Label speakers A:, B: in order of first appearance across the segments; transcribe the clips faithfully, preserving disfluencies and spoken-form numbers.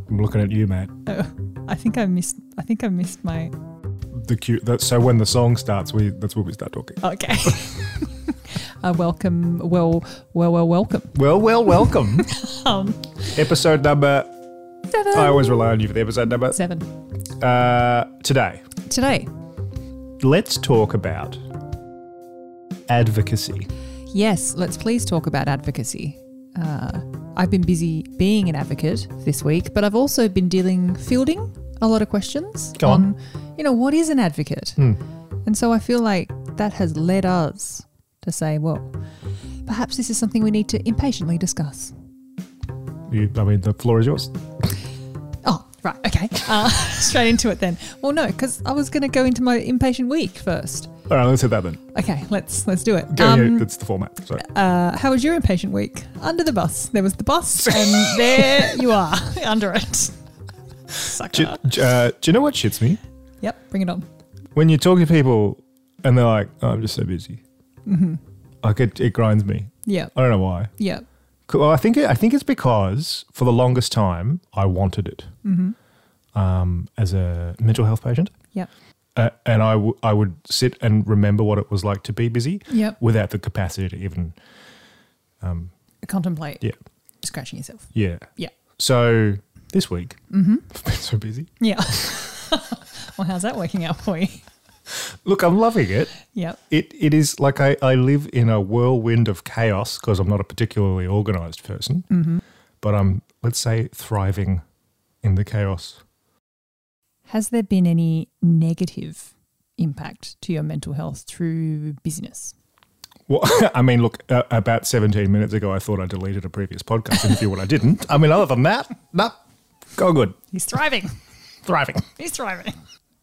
A: I'm looking at you, mate.
B: Oh, I think I missed. I think I missed my.
A: The cue. That, so when the song starts, we that's when we start talking.
B: Okay. uh, welcome. Well, well, well, welcome.
A: Well, well, welcome.
B: um,
A: episode number.
B: Seven.
A: I always rely on you for the episode number.
B: Seven.
A: Uh, today.
B: Today.
A: Let's talk about advocacy.
B: Yes, let's please talk about advocacy. Uh, I've been busy being an advocate this week, but I've also been dealing, fielding a lot of questions
A: Go
B: on,
A: on.
B: you know, what is an advocate?
A: Hmm.
B: And so I feel like that has led us to say, well, perhaps this is something we need to impatiently discuss.
A: You, I mean, the floor is yours.
B: Oh, right. Okay. Uh, straight into it then. Well, no, because I was going to go into my impatient week first.
A: All right, let's hit that then.
B: Okay, let's let's do it.
A: Go
B: Um,
A: ahead. That's the format. So.
B: Uh, how was your impatient week? Under the bus. There was the bus, and there you are, under it. Sucker.
A: Do, uh, do you know what shits me?
B: Yep, bring it on.
A: When you talk to people and they're like, oh, I'm just so busy.
B: Mm-hmm.
A: Like it, it grinds me.
B: Yeah.
A: I don't know why.
B: Yeah.
A: Well, I think it, I think it's because for the longest time I wanted it
B: Mm-hmm.
A: um, as a mental health patient.
B: Yeah.
A: Uh, and I, w- I would sit and remember what it was like to be busy
B: Yep.
A: without the capacity to even, um,
B: Contemplate.
A: yeah,
B: Scratching yourself.
A: yeah.
B: Yeah.
A: So this week,
B: Mm-hmm.
A: I've been so busy.
B: Yeah. Well, how's that working out for you?
A: Look, I'm loving it.
B: Yep.
A: It It is like I, I live in a whirlwind of chaos because I'm not a particularly organised person,
B: Mm-hmm.
A: but I'm, let's say, thriving in the chaos.
B: Has there been any negative impact to your mental health through business?
A: Well, I mean, look, uh, about seventeen minutes ago, I thought I deleted a previous podcast interview when I didn't. I mean, other than that, no, go good.
B: He's thriving.
A: Thriving.
B: He's thriving.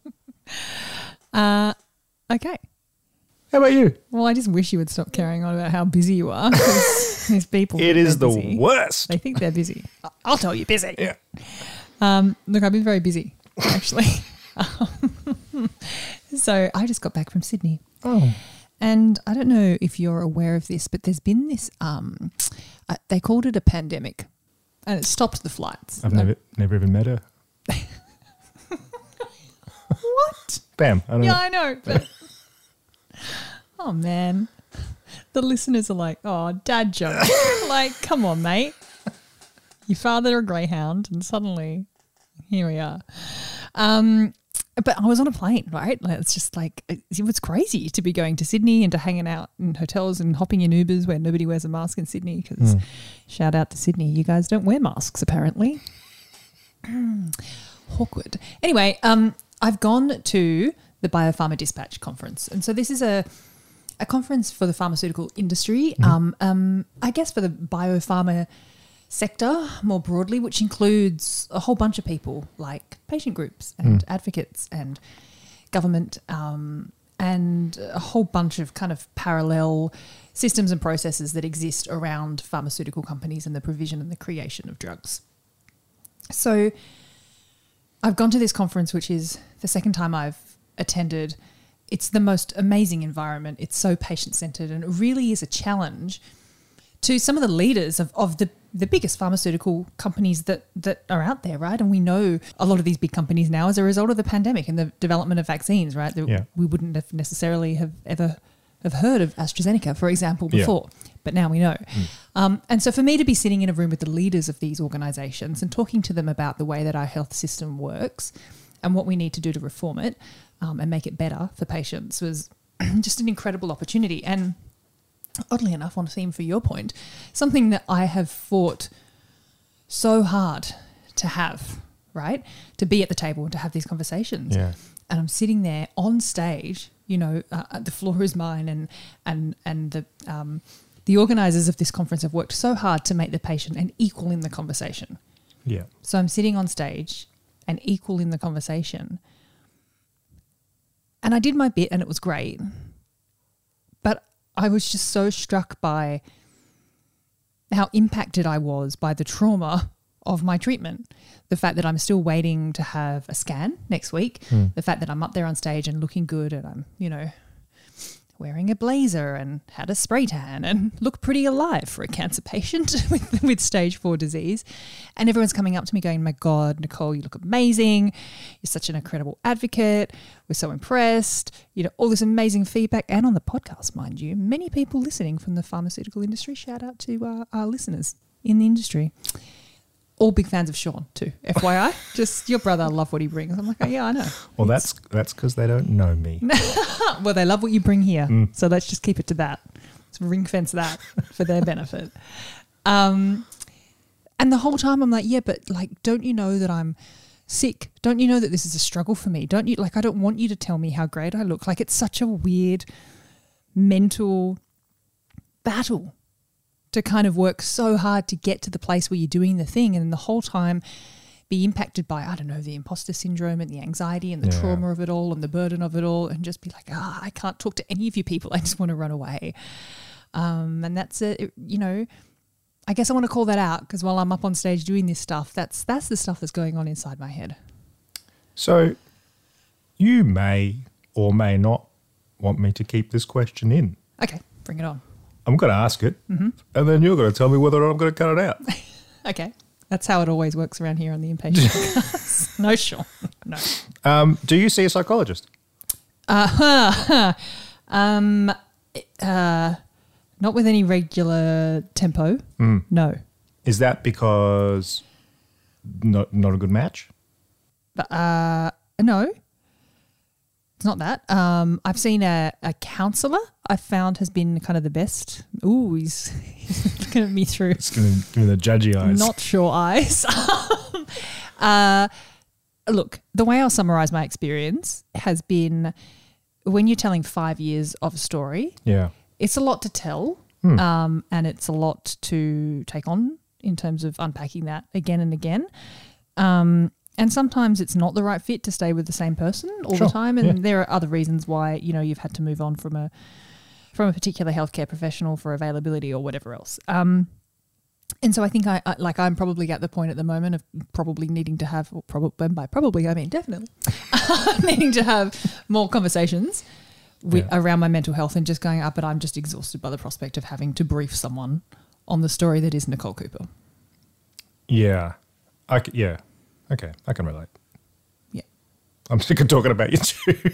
B: uh, okay.
A: How about you?
B: Well, I just wish you would stop carrying on about how busy you are. 'Cause these people.
A: It
B: think
A: is the
B: they're busy.
A: worst.
B: They think they're busy. I'll tell you, busy.
A: Yeah.
B: Um, look, I've been very busy, actually. So I just got back from Sydney.
A: Oh.
B: And I don't know if you're aware of this, but there's been this, um, uh, they called it a pandemic, and it stopped the flights.
A: I've never, never even met her.
B: What?
A: Bam. I don't
B: Yeah,
A: know.
B: I know. But oh, man. The listeners are like, oh, dad joke. Like, come on, mate. You fathered a greyhound, and suddenly here we are. Um, but I was on a plane, right? Like, it's just like, it, it was crazy to be going to Sydney and to hanging out in hotels and hopping in Ubers where nobody wears a mask in Sydney because
A: Mm.
B: shout out to Sydney, you guys don't wear masks apparently. Awkward. Anyway, um, I've gone to the Biopharma Dispatch conference. And so this is a a conference for the pharmaceutical industry,
A: Mm-hmm.
B: um, um, I guess for the biopharma sector more broadly, which includes a whole bunch of people like patient groups and
A: Mm.
B: advocates and government um, and a whole bunch of kind of parallel systems and processes that exist around pharmaceutical companies and the provision and the creation of drugs. So I've gone to this conference, which is the second time I've attended. It's the most amazing environment. It's so patient-centered, and it really is a challenge to some of the leaders of, of the, the biggest pharmaceutical companies that, that are out there, right? And we know a lot of these big companies now as a result of the pandemic and the development of vaccines, right? The,
A: Yeah.
B: We wouldn't have necessarily have ever have heard of AstraZeneca, for example,
A: Yeah.
B: before, but now we know.
A: Mm.
B: Um, and so for me to be sitting in a room with the leaders of these organisations and talking to them about the way that our health system works and what we need to do to reform it um, and make it better for patients was just an incredible opportunity. And oddly enough, on theme for your point, something that I have fought so hard to have, right? To be at the table and to have these conversations.
A: Yeah.
B: And I'm sitting there on stage, you know, uh, the floor is mine, and and and the um, the organisers of this conference have worked so hard to make the patient an equal in the conversation.
A: Yeah.
B: So I'm sitting on stage and equal in the conversation. And I did my bit and it was great. But I was just so struck by how impacted I was by the trauma of my treatment. The fact that I'm still waiting to have a scan next week,
A: Mm.
B: the fact that I'm up there on stage and looking good and I'm, you know, wearing a blazer and had a spray tan and look pretty alive for a cancer patient with, with stage four disease. And everyone's coming up to me going, my God, Nicole, you look amazing. You're such an incredible advocate. We're so impressed. You know, all this amazing feedback. And on the podcast, mind you, many people listening from the pharmaceutical industry. Shout out to uh, our listeners in the industry. All big fans of Sean too, F Y I. Just your brother, I love what he brings. I'm like, oh, yeah, I know.
A: Well, that's that's because they don't know me.
B: Well, they love what you bring here.
A: Mm.
B: So let's just keep it to that. Let's ring fence that for their benefit. Um, and the whole time I'm like, yeah, but like, don't you know that I'm sick? Don't you know that this is a struggle for me? Don't you, like, I don't want you to tell me how great I look. Like, it's such a weird mental battle to kind of work so hard to get to the place where you're doing the thing, and then the whole time be impacted by, I don't know, the imposter syndrome and the anxiety and the
A: Yeah.
B: trauma of it all and the burden of it all, and just be like, ah, I can't talk to any of you people. I just want to run away. Um, and that's it. You know, I guess I want to call that out because while I'm up on stage doing this stuff, that's that's the stuff that's going on inside my head.
A: So you may or may not want me to keep this question in.
B: Okay, bring it on.
A: I'm going to ask it,
B: Mm-hmm.
A: and then you're going to tell me whether or not I'm going to cut it out.
B: Okay. That's how it always works around here on the Impatient Podcast. No, sure. No.
A: Um, do you see a psychologist?
B: Uh-huh. um, uh, not with any regular tempo.
A: Mm.
B: No.
A: Is that because not not a good match?
B: But, uh, no. It's not that. Um, I've seen a, a counsellor I found has been kind of the best. Ooh, he's, he's looking at me through
A: It's going to give me the judgy eyes.
B: not sure eyes. uh, look, the way I'll summarise my experience has been when you're telling five years of a story,
A: Yeah.
B: it's a lot to tell,
A: Hmm.
B: um, and it's a lot to take on in terms of unpacking that again and again. Um, and sometimes it's not the right fit to stay with the same person all
A: Sure,
B: the time, and
A: yeah.
B: there are other reasons why, you know, you've had to move on from a from a particular healthcare professional for availability or whatever else. Um, and so I think I, I like I'm probably at the point at the moment of probably needing to have, or probably, and by probably I mean definitely, needing to have more conversations with,
A: Yeah.
B: around my mental health and just going up. But I'm just exhausted by the prospect of having to brief someone on the story that is Nicole Cooper.
A: Yeah. I c- yeah. Okay. I can relate.
B: Yeah.
A: I'm sick of talking about you too.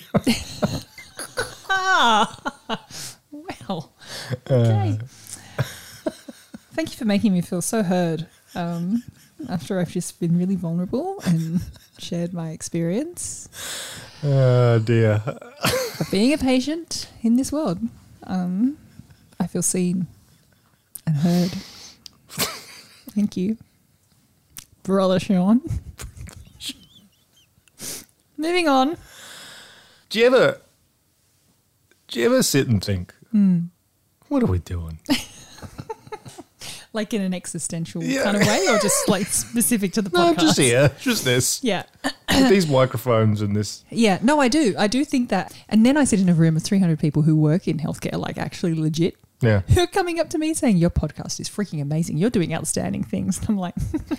B: Ah, well, okay. Thank you for making me feel so heard. Um, after I've just been really vulnerable and shared my experience
A: Oh, dear.
B: of being a patient in this world. Um, I feel seen and heard. Thank you, Brother Sean. Moving on.
A: Do you ever, do you ever sit and think,
B: Mm.
A: what are we doing?
B: Like in an existential
A: Yeah.
B: kind of way, or just like specific to the
A: No,
B: podcast?
A: just here. Just this.
B: Yeah.
A: With these microphones and this.
B: Yeah, no, I do. I do think that. And then I sit in a room with three hundred people who work in healthcare, like actually legit,
A: Yeah.
B: who are coming up to me saying, your podcast is freaking amazing. You're doing outstanding things. And I'm like,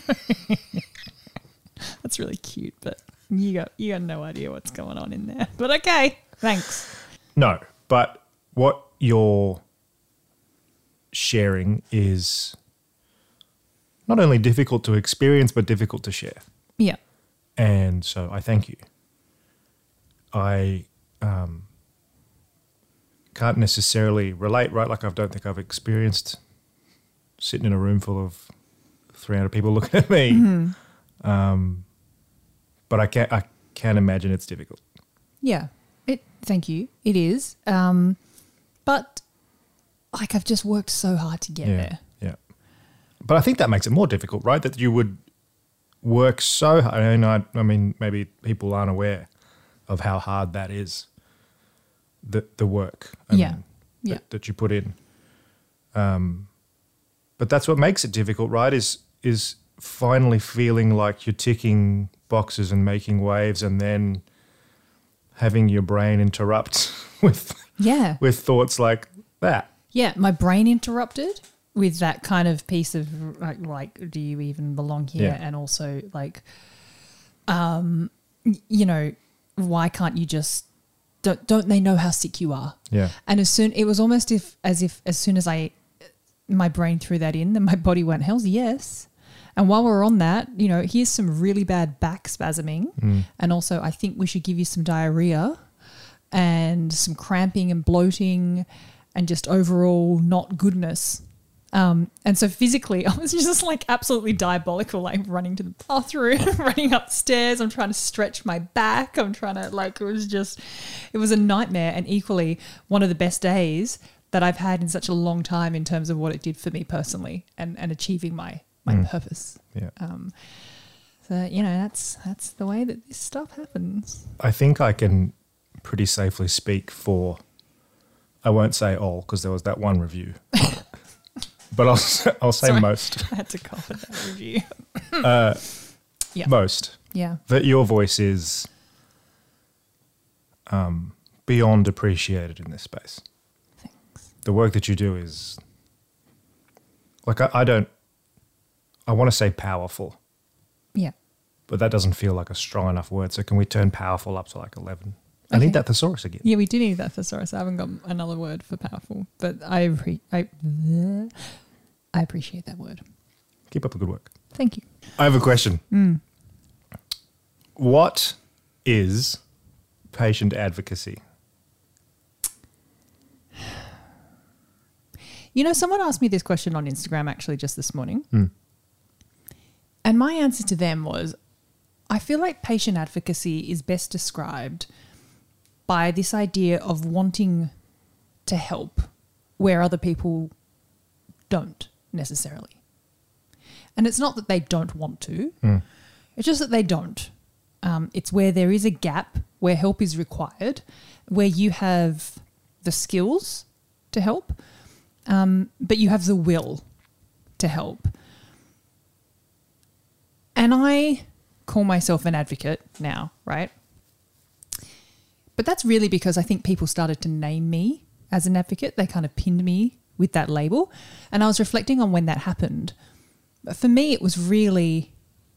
B: that's really cute, but you got, you got no idea what's going on in there. But okay, thanks.
A: No, but what you're sharing is not only difficult to experience, but difficult to share.
B: Yeah.
A: And so I thank you. I um, can't necessarily relate, right? Like I don't think I've experienced sitting in a room full of three hundred people looking at me.
B: Mm-hmm.
A: Um, but I can I can imagine it's difficult.
B: Yeah. It. Thank you. It is. Um, but like I've just worked so hard to get
A: yeah,
B: there.
A: yeah. But I think that makes it more difficult, right? That you would work so hard. I mean, I, I mean, maybe people aren't aware of how hard that is. The the work, I
B: Yeah,
A: mean,
B: yeah.
A: That, that you put in. Um, but that's what makes it difficult, right? Is is finally feeling like you're ticking boxes and making waves, and then having your brain interrupt with
B: Yeah.
A: with thoughts like that.
B: Yeah, my brain interrupted with that kind of piece of like, like do you even belong here?
A: Yeah.
B: And also like, um, y- you know, why can't you just don't, don't they know how sick you are?
A: Yeah.
B: And as soon, it was almost if, as if as soon as I, my brain threw that in, then my body went, hell's yes. And while we're on that, you know, here's some really bad back spasming.
A: Mm.
B: And also I think we should give you some diarrhea and some cramping and bloating and just overall not goodness. Um, and so physically, I was just like absolutely diabolical, like running to the bathroom, running upstairs. I'm trying to stretch my back. I'm trying to like, it was just, it was a nightmare. And equally one of the best days that I've had in such a long time in terms of what it did for me personally and, and achieving my, my
A: Mm.
B: purpose.
A: Yeah.
B: Um, so, you know, that's, that's the way that this stuff happens.
A: I think I can pretty safely speak for, I won't say all because there was that one review, but I'll, s- I'll say
B: Sorry.
A: most.
B: I had to cough at that review.
A: Uh,
B: Yeah.
A: Most.
B: Yeah.
A: That your voice is um, beyond appreciated in this space.
B: Thanks.
A: The work that you do is, like, I, I don't, I want to say powerful,
B: Yeah.
A: but that doesn't feel like a strong enough word. So can we turn powerful up to like eleven? I
B: Okay.
A: need that thesaurus again.
B: Yeah, we do need that thesaurus. I haven't got another word for powerful, but I appre- I, I appreciate that word.
A: Keep up the good work.
B: Thank you.
A: I have a question.
B: Mm.
A: What is patient advocacy?
B: You know, someone asked me this question on Instagram actually just this morning.
A: Mm.
B: And my answer to them was, I feel like patient advocacy is best described by this idea of wanting to help where other people don't necessarily. And it's not that they don't want to,
A: Mm.
B: it's just that they don't. Um, it's where there is a gap, where help is required, where you have the skills to help, um, but you have the will to help. And I call myself an advocate now, right? But that's really because I think people started to name me as an advocate. They kind of pinned me with that label. And I was reflecting on when that happened. But for me, it was really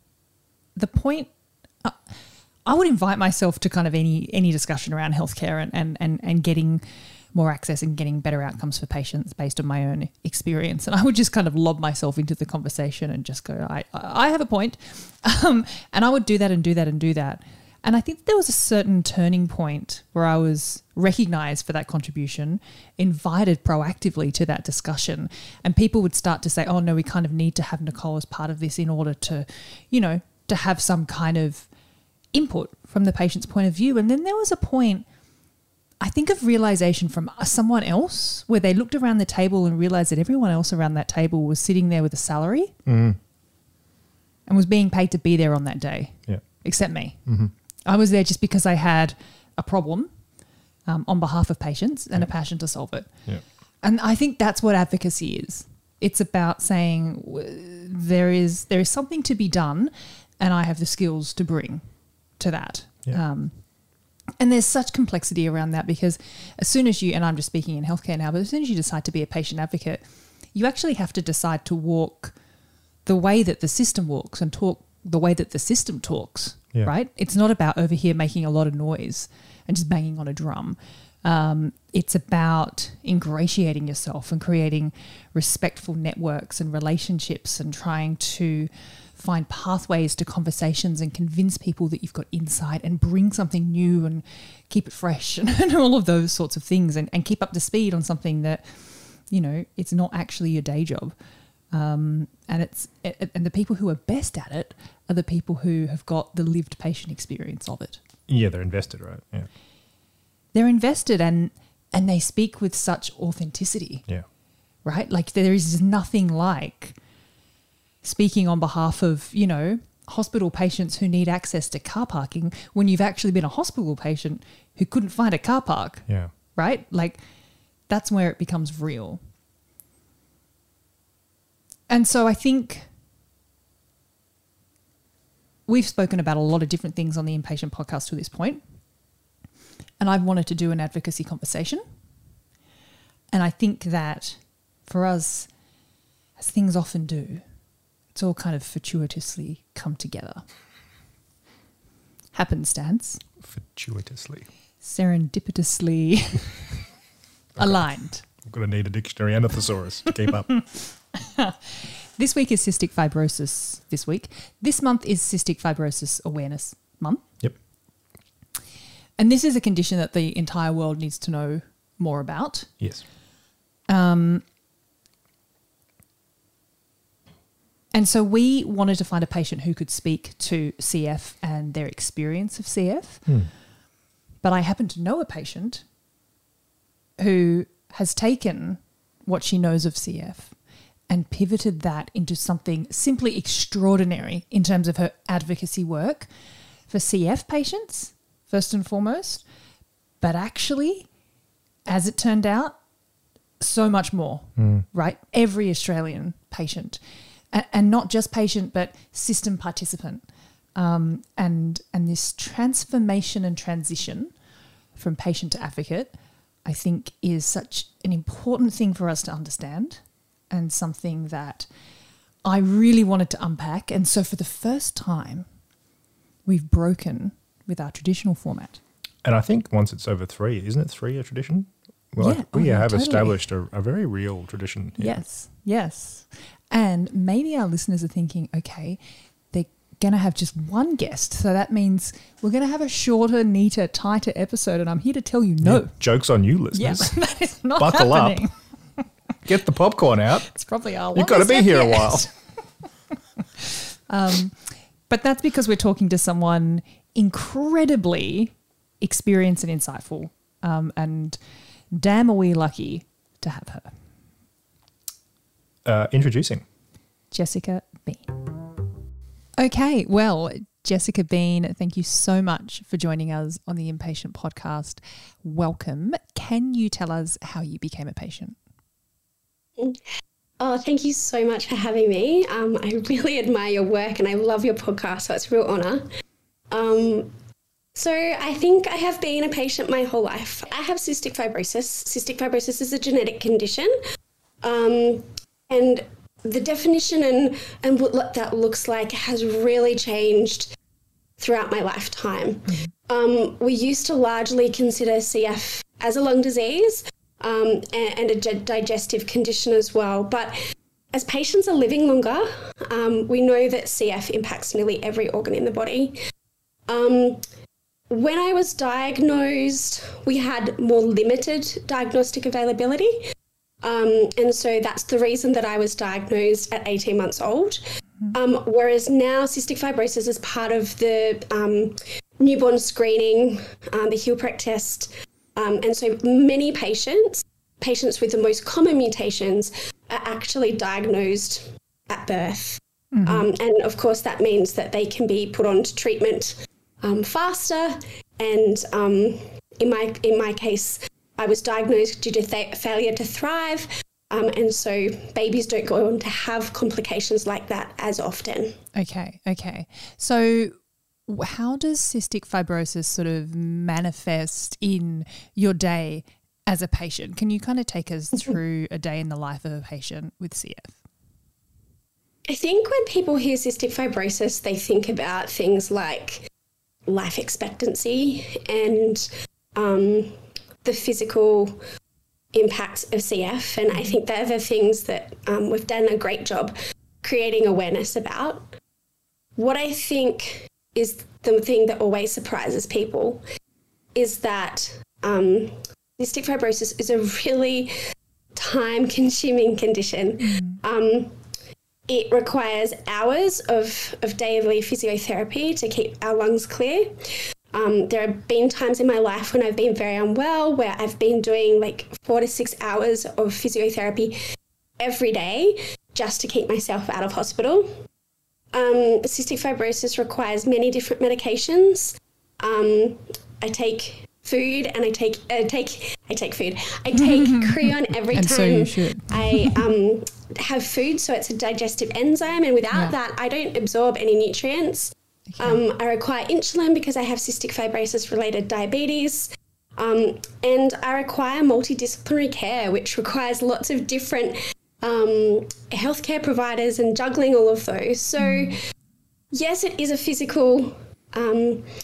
B: the point. Uh, I would invite myself to kind of any any discussion around healthcare and, and, and, and getting more access and getting better outcomes for patients based on my own experience. And I would just kind of lob myself into the conversation and just go, I, I have a point. Um, and I would do that and do that and do that. And I think there was a certain turning point where I was recognized for that contribution, invited proactively to that discussion, and people would start to say, oh, no, we kind of need to have Nicole as part of this in order to, you know, to have some kind of input from the patient's point of view. And then there was a point, I think, of realization from someone else where they looked around the table and realized that everyone else around that table was sitting there with a salary
A: Mm.
B: and was being paid to be there on that day,
A: Yeah.
B: except me.
A: Mm-hmm.
B: I was there just because I had a problem um, on behalf of patients and a passion to solve it.
A: Yeah.
B: And I think that's what advocacy is. It's about saying w- there is there is something to be done and I have the skills to bring to that.
A: Yeah.
B: Um, and there's such complexity around that because as soon as you, and I'm just speaking in healthcare now, but as soon as you decide to be a patient advocate, you actually have to decide to walk the way that the system walks and talk the way that the system talks,
A: Yeah.
B: right? It's not about over here making a lot of noise and just banging on a drum. Um, it's about ingratiating yourself and creating respectful networks and relationships and trying to find pathways to conversations and convince people that you've got insight and bring something new and keep it fresh and, and all of those sorts of things and, and keep up to speed on something that, you know, it's not actually your day job. Um, and it's it, and the people who are best at it are the people who have got the lived patient experience of it.
A: Yeah, they're invested, right? Yeah.
B: They're invested and and they speak with such authenticity,
A: Yeah.
B: right? Like there is nothing like speaking on behalf of, you know, hospital patients who need access to car parking when you've actually been a hospital patient who couldn't find a car park,
A: Yeah.
B: right? Like that's where it becomes real. And so I think we've spoken about a lot of different things on the Inpatient podcast to this point. And I've wanted to do an advocacy conversation. And I think that for us, as things often do, it's all kind of fortuitously come together. Happenstance.
A: Fortuitously.
B: serendipitously aligned.
A: I'm going to need a dictionary and a thesaurus to keep up.
B: This week is Cystic Fibrosis this week. This month is Cystic Fibrosis Awareness Month.
A: Yep.
B: And this is a condition that the entire world needs to know more about.
A: Yes.
B: Um, and so we wanted to find a patient who could speak to C F and their experience of C F.
A: Hmm.
B: But I happen to know a patient who has taken what she knows of C F and pivoted that into something simply extraordinary in terms of her advocacy work for C F patients, first and foremost, but actually, as it turned out, so much more, mm. right? Every Australian patient, and, and not just patient, but system participant. Um, and, and this transformation and transition from patient to advocate, I think, is such an important thing for us to understand, and something that I really wanted to unpack. And so for the first time, we've broken with our traditional format.
A: And I think once it's over three, isn't it three a tradition? Well,
B: yeah.
A: we
B: oh, yeah,
A: have
B: totally.
A: established a, a very real tradition. Here.
B: Yes, yes. And maybe our listeners are thinking, okay, they're going to have just one guest. So that means we're going to have a shorter, neater, tighter episode. And I'm here to tell you no.
A: Yeah, joke's on you, listeners.
B: Yeah, that is not
A: Buckle
B: happening.
A: up. Get the popcorn out.
B: It's probably our
A: You've got to be here
B: yet.
A: a while.
B: um, but that's because we're talking to someone incredibly experienced and insightful. Um, and damn are we lucky to have her.
A: Uh, introducing.
B: Jessica Bean. Okay, well, Jessica Bean, thank you so much for joining us on the Inpatient Podcast. Welcome. Can you tell us how you became a patient?
C: Oh, thank you so much for having me. Um, I really admire your work and I love your podcast, so it's a real honour. Um, so I think I have been a patient my whole life. I have cystic fibrosis. Cystic fibrosis is a genetic condition. Um, and the definition and, and what that looks like has really changed throughout my lifetime. Um, we used to largely consider C F as a lung disease, Um, and, and a di- digestive condition as well. But as patients are living longer, um, we know that C F impacts nearly every organ in the body. Um, when I was diagnosed, we had more limited diagnostic availability. Um, and so that's the reason that I was diagnosed at eighteen months old. Um, whereas now cystic fibrosis is part of the um, newborn screening, um, the HealPrec test. Um, and so many patients, patients with the most common mutations, are actually diagnosed at birth. Mm-hmm. Um, and of course, that means that they can be put on to treatment um, faster. And um, in my in my case, I was diagnosed due to th- failure to thrive. Um, and so babies don't go on to have complications like that as often.
B: Okay, okay. So how does cystic fibrosis sort of manifest in your day as a patient? Can you kind of take us through a day in the life of a patient with C F?
C: I think when people hear cystic fibrosis, they think about things like life expectancy and um, the physical impacts of C F. And I think they're the things that um, we've done a great job creating awareness about. What I think is the thing that always surprises people is that um, cystic fibrosis is a really time-consuming condition. Mm. Um, it requires hours of, of daily physiotherapy to keep our lungs clear. Um, there have been times in my life when I've been very unwell where I've been doing like four to six hours of physiotherapy every day just to keep myself out of hospital. Um, cystic fibrosis requires many different medications. Um, I take food and I take I take I take food. I take Creon every
B: and
C: time
B: so you should.
C: I um, have food, so it's a digestive enzyme, and without yeah. that, I don't absorb any nutrients. Okay. Um, I require insulin because I have cystic fibrosis-related diabetes. Um, and I require multidisciplinary care, which requires lots of different um, healthcare providers and juggling all of those. So, mm. yes, it is a physical um,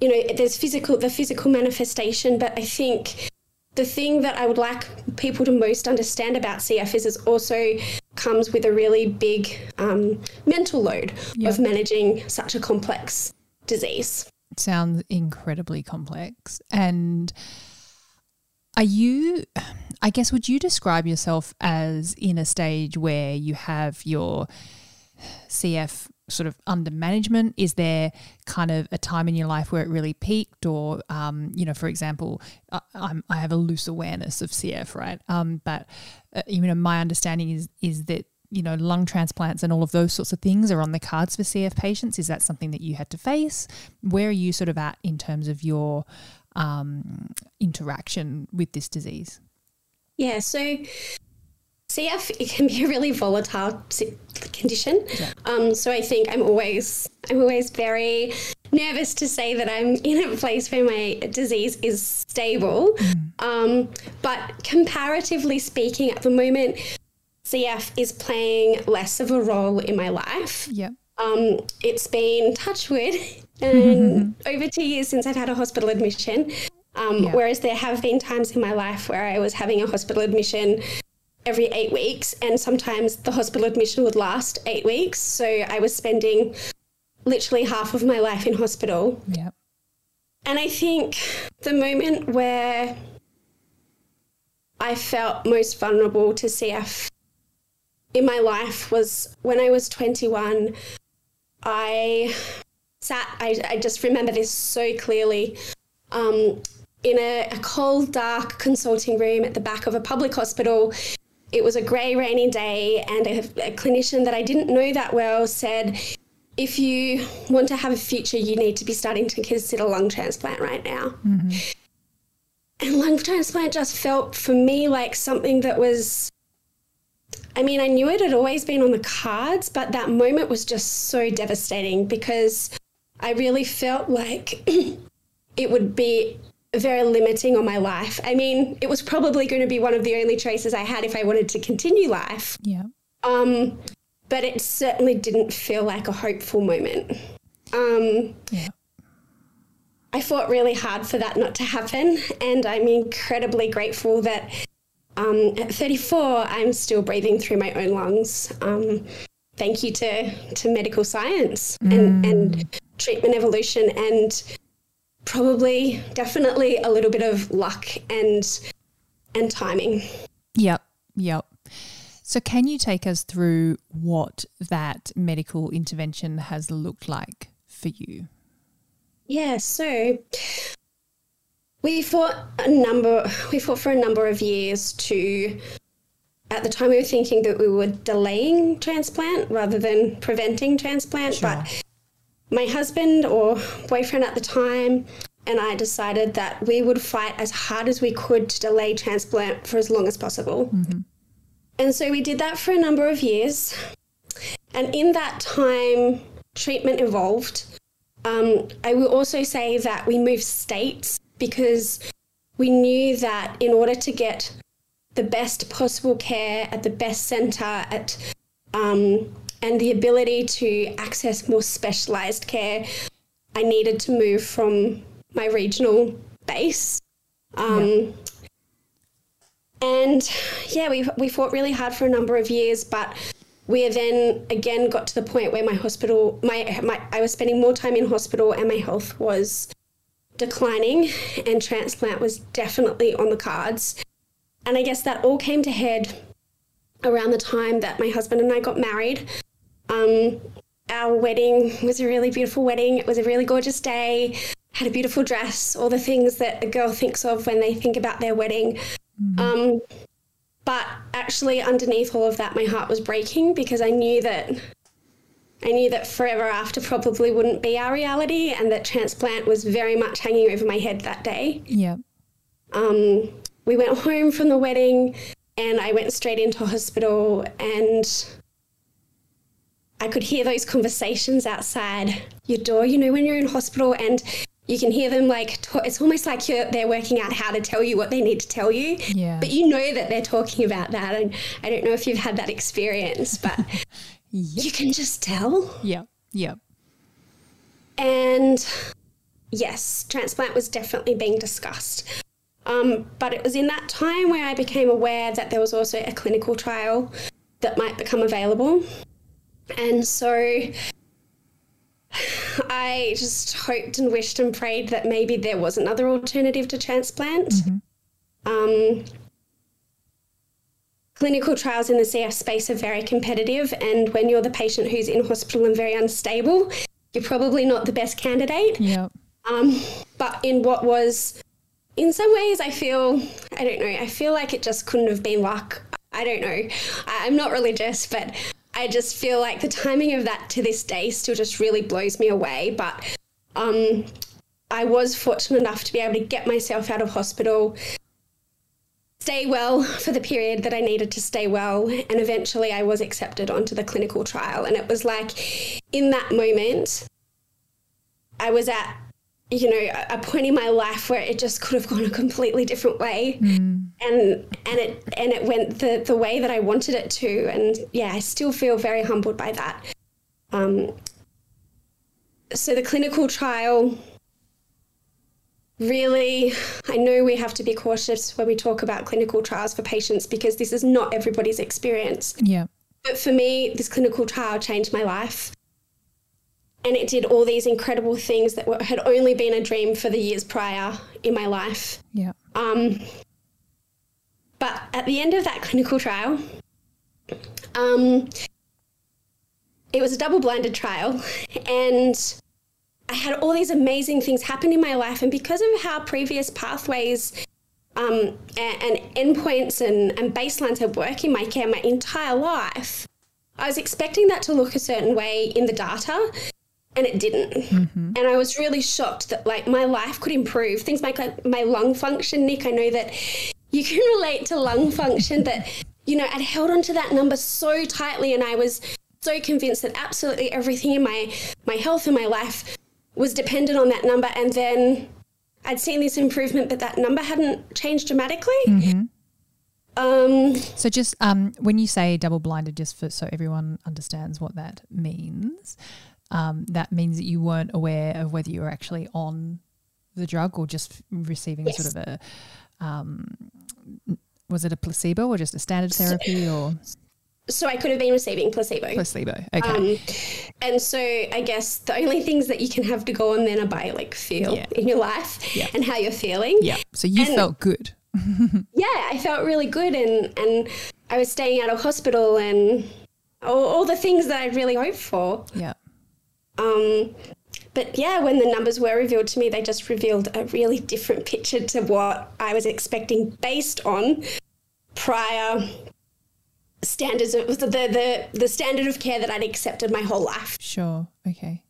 C: you know, there's physical, the physical manifestation, but I think the thing that I would like people to most understand about C F is it also comes with a really big um, mental load yep. of managing such a complex disease.
B: It sounds incredibly complex. And are you, I guess, would you describe yourself as in a stage where you have your C F sort of under management? Is there kind of a time in your life where it really peaked, or um, you know, for example, I, I'm, I have a loose awareness of C F, right? Um, but uh, you know, my understanding is is that you know lung transplants and all of those sorts of things are on the cards for C F patients. Is that something that you had to face? Where are you sort of at in terms of your um, interaction with this disease?
C: Yeah, so C F, it can be a really volatile condition. Yeah. Um, so I think I'm always, I'm always very nervous to say that I'm in a place where my disease is stable. Mm. Um, but comparatively speaking, at the moment, C F is playing less of a role in my life.
B: Yeah.
C: Um, it's been, touch wood, and over two years since I've had a hospital admission. Um, yeah. Whereas there have been times in my life where I was having a hospital admission every eight weeks, and sometimes the hospital admission would last eight weeks. So I was spending literally half of my life in hospital.
B: Yeah.
C: And I think the moment where I felt most vulnerable to C F in my life was when I was twenty-one. I sat, I, I just remember this so clearly, um, in a, a cold, dark consulting room at the back of a public hospital. It was a grey, rainy day, and a, a clinician that I didn't know that well said, if you want to have a future, you need to be starting to consider lung transplant right now. Mm-hmm. And lung transplant just felt for me like something that was, I mean, I knew it had always been on the cards, but that moment was just so devastating because I really felt like it would be very limiting on my life. I mean, it was probably going to be one of the only choices I had if I wanted to continue life.
B: Yeah.
C: Um, but it certainly didn't feel like a hopeful moment. Um,
B: yeah.
C: I fought really hard for that not to happen, and I'm incredibly grateful that um, at thirty-four, I'm still breathing through my own lungs. Um, thank you to, to medical science mm. and, and treatment evolution, and probably definitely a little bit of luck and and timing.
B: Yep, yep. So can you take us through what that medical intervention has looked like for you?
C: Yeah, so we fought a number we fought for a number of years to, at the time we were thinking that we were delaying transplant rather than preventing transplant, sure. But my husband or boyfriend at the time and I decided that we would fight as hard as we could to delay transplant for as long as possible. Mm-hmm. And so we did that for a number of years. And in that time, treatment evolved. Um, I will also say that we moved states because we knew that in order to get the best possible care at the best centre at um, and the ability to access more specialised care, I needed to move from my regional base. Um, yeah. And yeah, we we fought really hard for a number of years, but we then again got to the point where my hospital, my, my I was spending more time in hospital and my health was declining, and transplant was definitely on the cards. And I guess that all came to head around the time that my husband and I got married. Um, our wedding was a really beautiful wedding. It was a really gorgeous day, had a beautiful dress, all the things that a girl thinks of when they think about their wedding. Mm-hmm. Um, but actually underneath all of that, my heart was breaking because I knew that I knew that forever after probably wouldn't be our reality, and that transplant was very much hanging over my head that day.
B: Yeah.
C: Um, we went home from the wedding and I went straight into hospital, and I could hear those conversations outside your door, you know, when you're in hospital, and you can hear them like, it's almost like you're, they're working out how to tell you what they need to tell you.
B: Yeah.
C: But you know that they're talking about that. And I don't know if you've had that experience, but
B: yep.
C: You can just tell.
B: Yeah, yeah.
C: And yes, transplant was definitely being discussed. Um, but it was in that time where I became aware that there was also a clinical trial that might become available. And so I just hoped and wished and prayed that maybe there was another alternative to transplant. Mm-hmm. Um, clinical trials in the C F space are very competitive, and when you're the patient who's in hospital and very unstable, you're probably not the best candidate.
B: Yep.
C: Um, but in what was, in some ways, I feel, I don't know, I feel like it just couldn't have been luck. I don't know. I, I'm not religious, but I just feel like the timing of that to this day still just really blows me away. But um, I was fortunate enough to be able to get myself out of hospital, stay well for the period that I needed to stay well, and eventually I was accepted onto the clinical trial. And it was like, in that moment, I was at, you know, a point in my life where it just could have gone a completely different way. Mm. And and it and it went the, the way that I wanted it to. And yeah, I still feel very humbled by that. Um, so the clinical trial, really, I know we have to be cautious when we talk about clinical trials for patients, because this is not everybody's experience.
B: Yeah.
C: But for me, this clinical trial changed my life. And it did all these incredible things that were, had only been a dream for the years prior in my life.
B: Yeah.
C: Um, but at the end of that clinical trial, um, it was a double-blinded trial, and I had all these amazing things happen in my life. And because of how previous pathways um, and, and endpoints and, and baselines have worked in my care my entire life, I was expecting that to look a certain way in the data. And it didn't. Mm-hmm. And I was really shocked that, like, my life could improve. Things like, like my lung function, Nick, I know that you can relate to lung function, that, you know, I'd held onto that number so tightly, and I was so convinced that absolutely everything in my, my health and my life was dependent on that number. And then I'd seen this improvement, but that number hadn't changed dramatically.
B: Mm-hmm.
C: Um,
B: so just um, when you say double-blinded, just for so everyone understands what that means, Um, that means that you weren't aware of whether you were actually on the drug or just receiving
C: yes.
B: sort of a, um, was it a placebo or just a standard therapy
C: so,
B: or?
C: So I could have been receiving placebo.
B: Placebo, okay.
C: Um, and so I guess the only things that you can have to go on then are by, like, feel yeah. in your life yeah. and how you're feeling.
B: Yeah, so you
C: and
B: felt good.
C: Yeah, I felt really good, and, and I was staying out of hospital and all, all the things that I'd really hoped for.
B: Yeah.
C: Um, but yeah, when the numbers were revealed to me, they just revealed a really different picture to what I was expecting based on prior standards of the, the, the standard of care that I'd accepted my whole life.
B: Sure. Okay.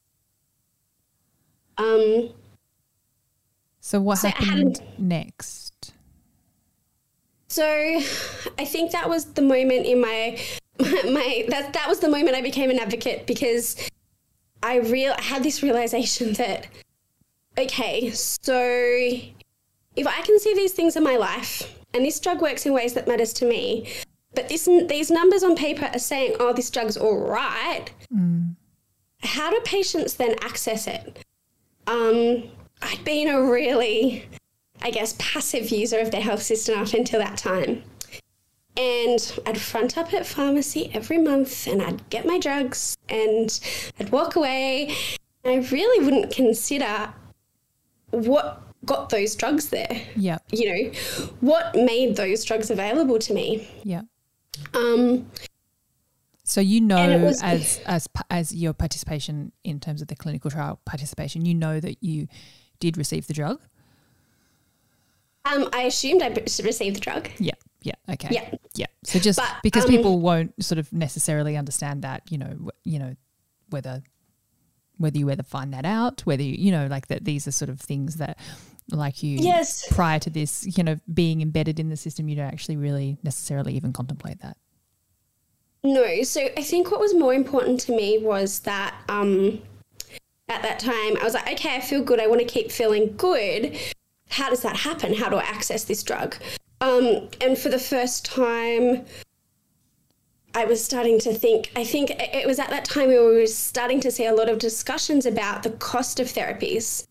C: Um,
B: so what
C: so
B: happened next?
C: So I think that was the moment in my, my, my that, that was the moment I became an advocate, because I real I had this realization that, okay, so if I can see these things in my life, and this drug works in ways that matters to me, but this these numbers on paper are saying, oh, this drug's all right, mm. how do patients then access it? Um, I'd been a really, I guess, passive user of the health system up until that time. And I'd front up at pharmacy every month, and I'd get my drugs, and I'd walk away. And I really wouldn't consider what got those drugs there.
B: Yeah.
C: You know, what made those drugs available to me.
B: Yeah.
C: Um.
B: So you know,
C: was,
B: as as as your participation in terms of the clinical trial participation, you know that you did receive the drug?
C: Um, I assumed I received the drug.
B: Yeah. Yeah. Okay.
C: Yeah.
B: Yeah. So just
C: but,
B: because
C: um,
B: people won't sort of necessarily understand that, you know, you know, whether whether you ever find that out, whether you, you know, like that these are sort of things that, like you,
C: yes.
B: prior to this, you know, being embedded in the system, you don't actually really necessarily even contemplate that.
C: No. So I think what was more important to me was that um, at that time I was like, okay, I feel good. I want to keep feeling good. How does that happen? How do I access this drug? Um, and for the first time, I was starting to think, I think it was at that time we were starting to see a lot of discussions about the cost of therapies.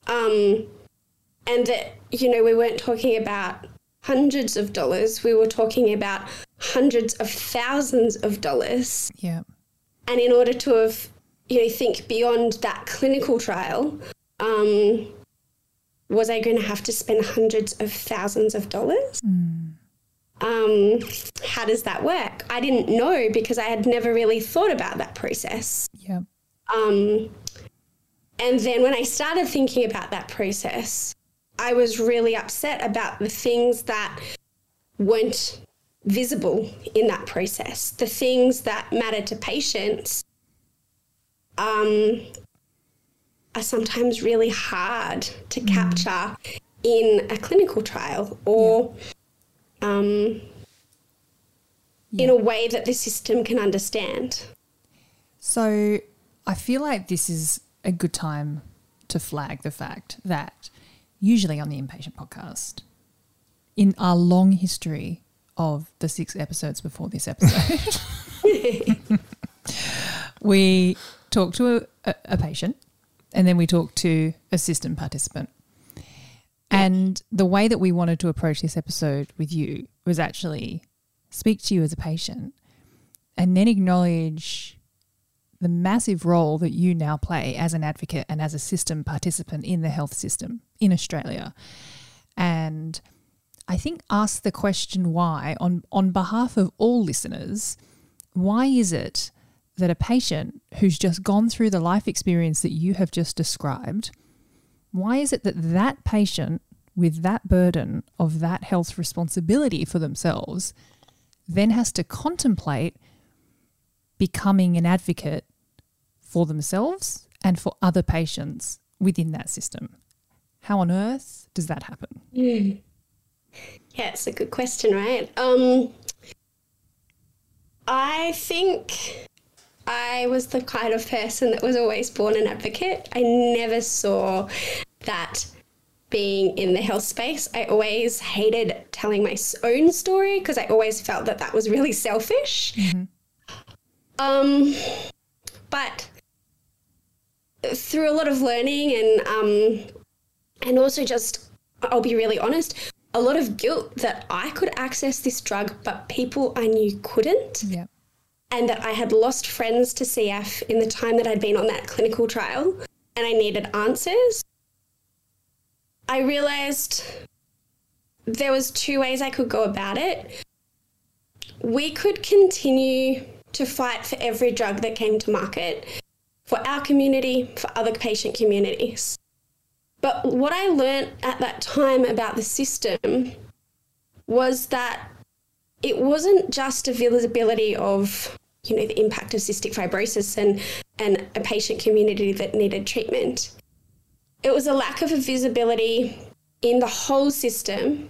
C: Um, and that, you know, we weren't talking about hundreds of dollars. We were talking about hundreds of thousands of dollars.
B: Yeah.
C: And in order to have, you know, think beyond that clinical trial, um, was I going to have to spend hundreds of thousands of dollars?
B: Mm.
C: Um, how does that work? I didn't know because I had never really thought about that process.
B: Yeah.
C: Um, and then when I started thinking about that process, I was really upset about the things that weren't visible in that process, the things that mattered to patients um, are sometimes really hard to mm. capture in a clinical trial or yeah. um, yeah. in a way that the system can understand.
B: So I feel like this is a good time to flag the fact that usually on the Inpatient Podcast, in our long history of the six episodes before this episode, we talk to a, a patient and then we talk to a system participant. And the way that we wanted to approach this episode with you was actually speak to you as a patient and then acknowledge the massive role that you now play as an advocate and as a system participant in the health system in Australia. And I think ask the question why, on, on behalf of all listeners, why is it that a patient who's just gone through the life experience that you have just described, why is it that that patient with that burden of that health responsibility for themselves then has to contemplate becoming an advocate for themselves and for other patients within that system? How on earth does that happen?
C: Mm. Yeah, it's a good question, right? Um, I think I was the kind of person that was always born an advocate. I never saw that being in the health space. I always hated telling my own story because I always felt that that was really selfish. Mm-hmm. Um, but through a lot of learning and um, and also just, I'll be really honest, a lot of guilt that I could access this drug, but people I knew couldn't.
B: Yeah.
C: And that I had lost friends to C F in the time that I'd been on that clinical trial and I needed answers. I realised there was two ways I could go about it. We could continue to fight for every drug that came to market, for our community, for other patient communities. But what I learned at that time about the system was that it wasn't just a visibility of, you know, the impact of cystic fibrosis and, and a patient community that needed treatment. It was a lack of a visibility in the whole system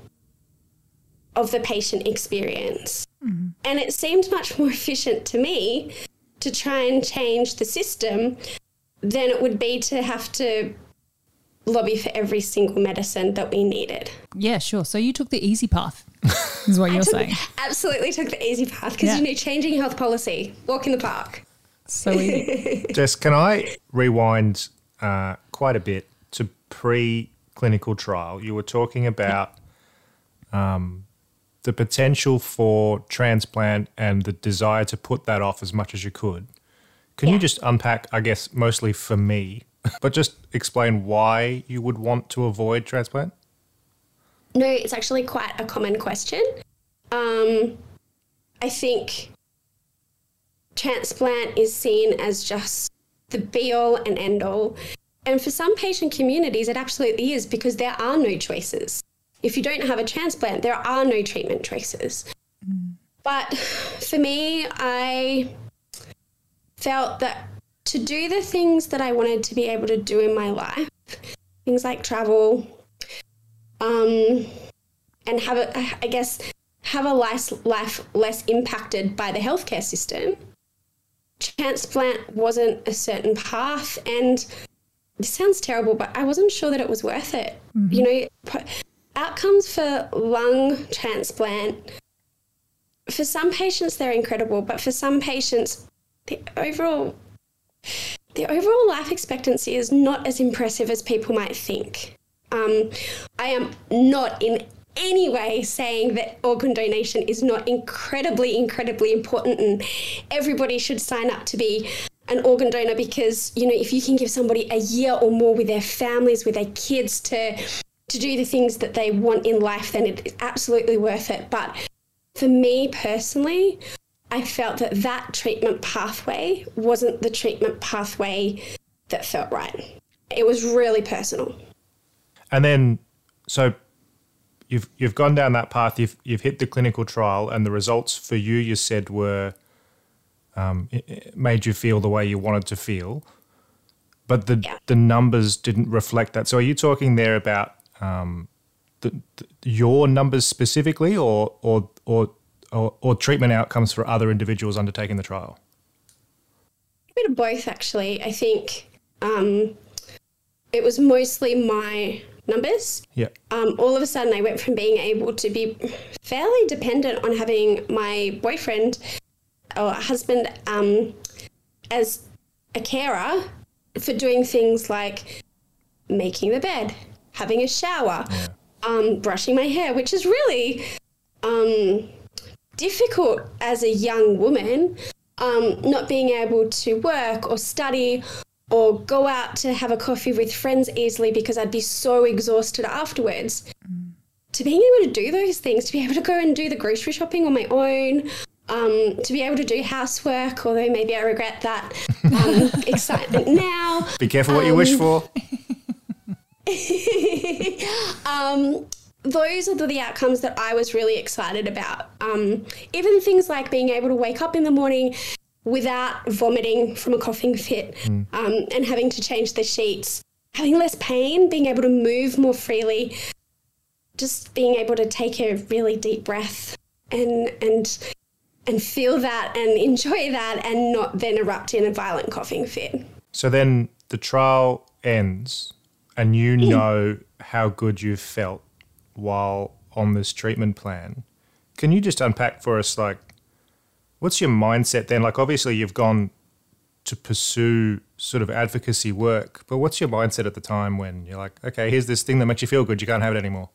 C: of the patient experience. Mm-hmm. And it seemed much more efficient to me to try and change the system than it would be to have to lobby for every single medicine that we needed.
B: Yeah, sure. So you took the easy path, is what you're
C: took,
B: saying.
C: Absolutely took the easy path because, yeah. you know, changing health policy, walk in the park.
B: So easy.
A: Jess, can I rewind uh, quite a bit to pre-clinical trial? You were talking about um, the potential for transplant and the desire to put that off as much as you could. Can yeah. you just unpack, I guess, mostly for me, but just explain why you would want to avoid transplant?
C: No, it's actually quite a common question. Um, I think transplant is seen as just the be-all and end-all. And for some patient communities, it absolutely is, because there are no choices. If you don't have a transplant, there are no treatment choices. Mm. But for me, I felt that to do the things that I wanted to be able to do in my life, things like travel, um, and have a, I guess, have a life, life less impacted by the healthcare system, transplant wasn't a certain path. And this sounds terrible, but I wasn't sure that it was worth it. Mm-hmm. You know, outcomes for lung transplant, for some patients, they're incredible, but for some patients, the overall the overall life expectancy is not as impressive as people might think. Um, I am not in any way saying that organ donation is not incredibly, incredibly important and everybody should sign up to be an organ donor because, you know, if you can give somebody a year or more with their families, with their kids to to do the things that they want in life, then it is absolutely worth it. But for me personally, I felt that that treatment pathway wasn't the treatment pathway that felt right. It was really personal.
A: And then, so you've you've gone down that path. You've you've hit the clinical trial, and the results for you, you said, were um, it, it made you feel the way you wanted to feel, but the
C: yeah.
A: the numbers didn't reflect that. So, are you talking there about um, the, the, your numbers specifically, or or or or, or treatment outcomes for other individuals undertaking the trial?
C: A bit of both, actually. I think um, it was mostly my numbers.
A: Yeah.
C: Um, all of a sudden, I went from being able to be fairly dependent on having my boyfriend or husband um, as a carer for doing things like making the bed, having a shower,
A: Yeah.
C: um, brushing my hair, which is really um, difficult as a young woman, um, not being able to work or study or go out to have a coffee with friends easily because I'd be so exhausted afterwards. Mm. To being able to do those things, to be able to go and do the grocery shopping on my own, um, to be able to do housework, although maybe I regret that um, excitement now.
A: Be careful what
C: um,
A: you wish for.
C: um, those are the, the outcomes that I was really excited about. Um, even things like being able to wake up in the morning without vomiting from a coughing fit, mm. um, and having to change the sheets, having less pain, being able to move more freely, just being able to take a really deep breath and and and feel that and enjoy that and not then erupt in a violent coughing fit.
A: So then the trial ends and you know how good you've felt while on this treatment plan. Can you just unpack for us, like, what's your mindset then? Like, obviously you've gone to pursue sort of advocacy work, but what's your mindset at the time when you're like, okay, here's this thing that makes you feel good, you can't have it anymore?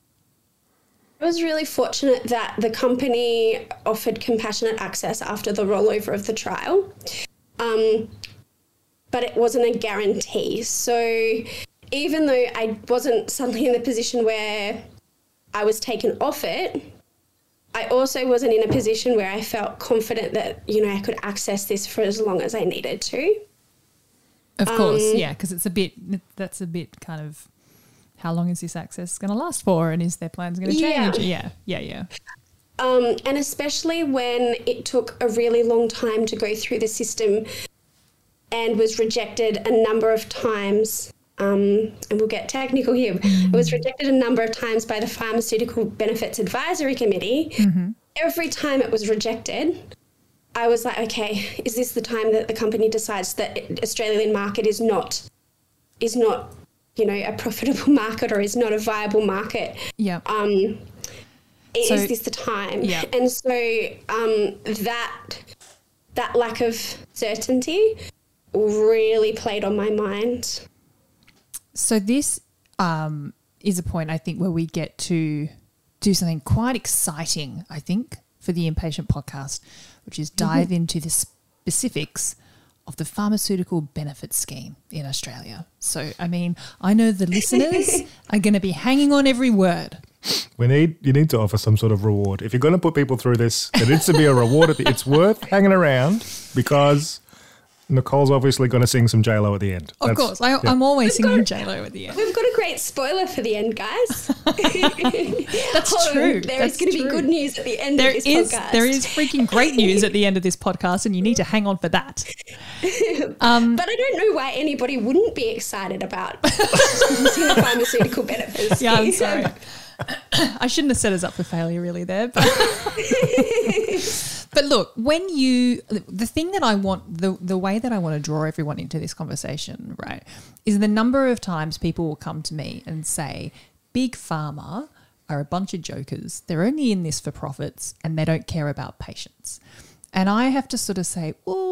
C: I was really fortunate that the company offered compassionate access after the rollover of the trial, um, but it wasn't a guarantee. So even though I wasn't suddenly in the position where I was taken off it, I also wasn't in a position where I felt confident that, you know, I could access this for as long as I needed to.
B: Of course, um, yeah, because it's a bit, that's a bit kind of, how long is this access going to last for, and is their plans going to change? Yeah, yeah, yeah. yeah.
C: Um, and especially when it took a really long time to go through the system and was rejected a number of times. Um, and we'll get technical here. Mm-hmm. It was rejected a number of times by the Pharmaceutical Benefits Advisory Committee. Mm-hmm. Every time it was rejected, I was like, okay, is this the time that the company decides that the Australian market is not, is not, you know, a profitable market or is not a viable market?
B: Yeah.
C: Um,
B: so,
C: is this the time?
B: Yeah.
C: And so um, that that lack of certainty really played on my mind.
B: So this um, is a point, I think, where we get to do something quite exciting, I think, for the Inpatient Podcast, which is dive mm-hmm. into the specifics of the Pharmaceutical Benefits Scheme in Australia. So, I mean, I know the listeners are going to be hanging on every word.
A: We need you need to offer some sort of reward. If you're going to put people through this, there needs to be a reward. At the, it's worth hanging around because Nicole's obviously going to sing some J Lo at the end.
B: Of
A: That's,
B: course. I,
A: yeah.
B: I'm always
C: We've
B: singing
C: got,
B: J Lo at the end.
C: We've got a great spoiler for the end, guys.
B: That's
C: oh,
B: true.
C: There
B: That's
C: is going to be good news at the end
B: there
C: of this
B: is,
C: podcast.
B: There is freaking great news at the end of this podcast, and you need to hang on for that. Um,
C: but I don't know why anybody wouldn't be excited about the pharmaceutical benefits.
B: Yeah, I'm sorry. I shouldn't have set us up for failure really there. But, but look, when you, the thing that I want, the, the way that I want to draw everyone into this conversation, right, is the number of times people will come to me and say, Big Pharma are a bunch of jokers. They're only in this for profits and they don't care about patients. And I have to sort of say, oh,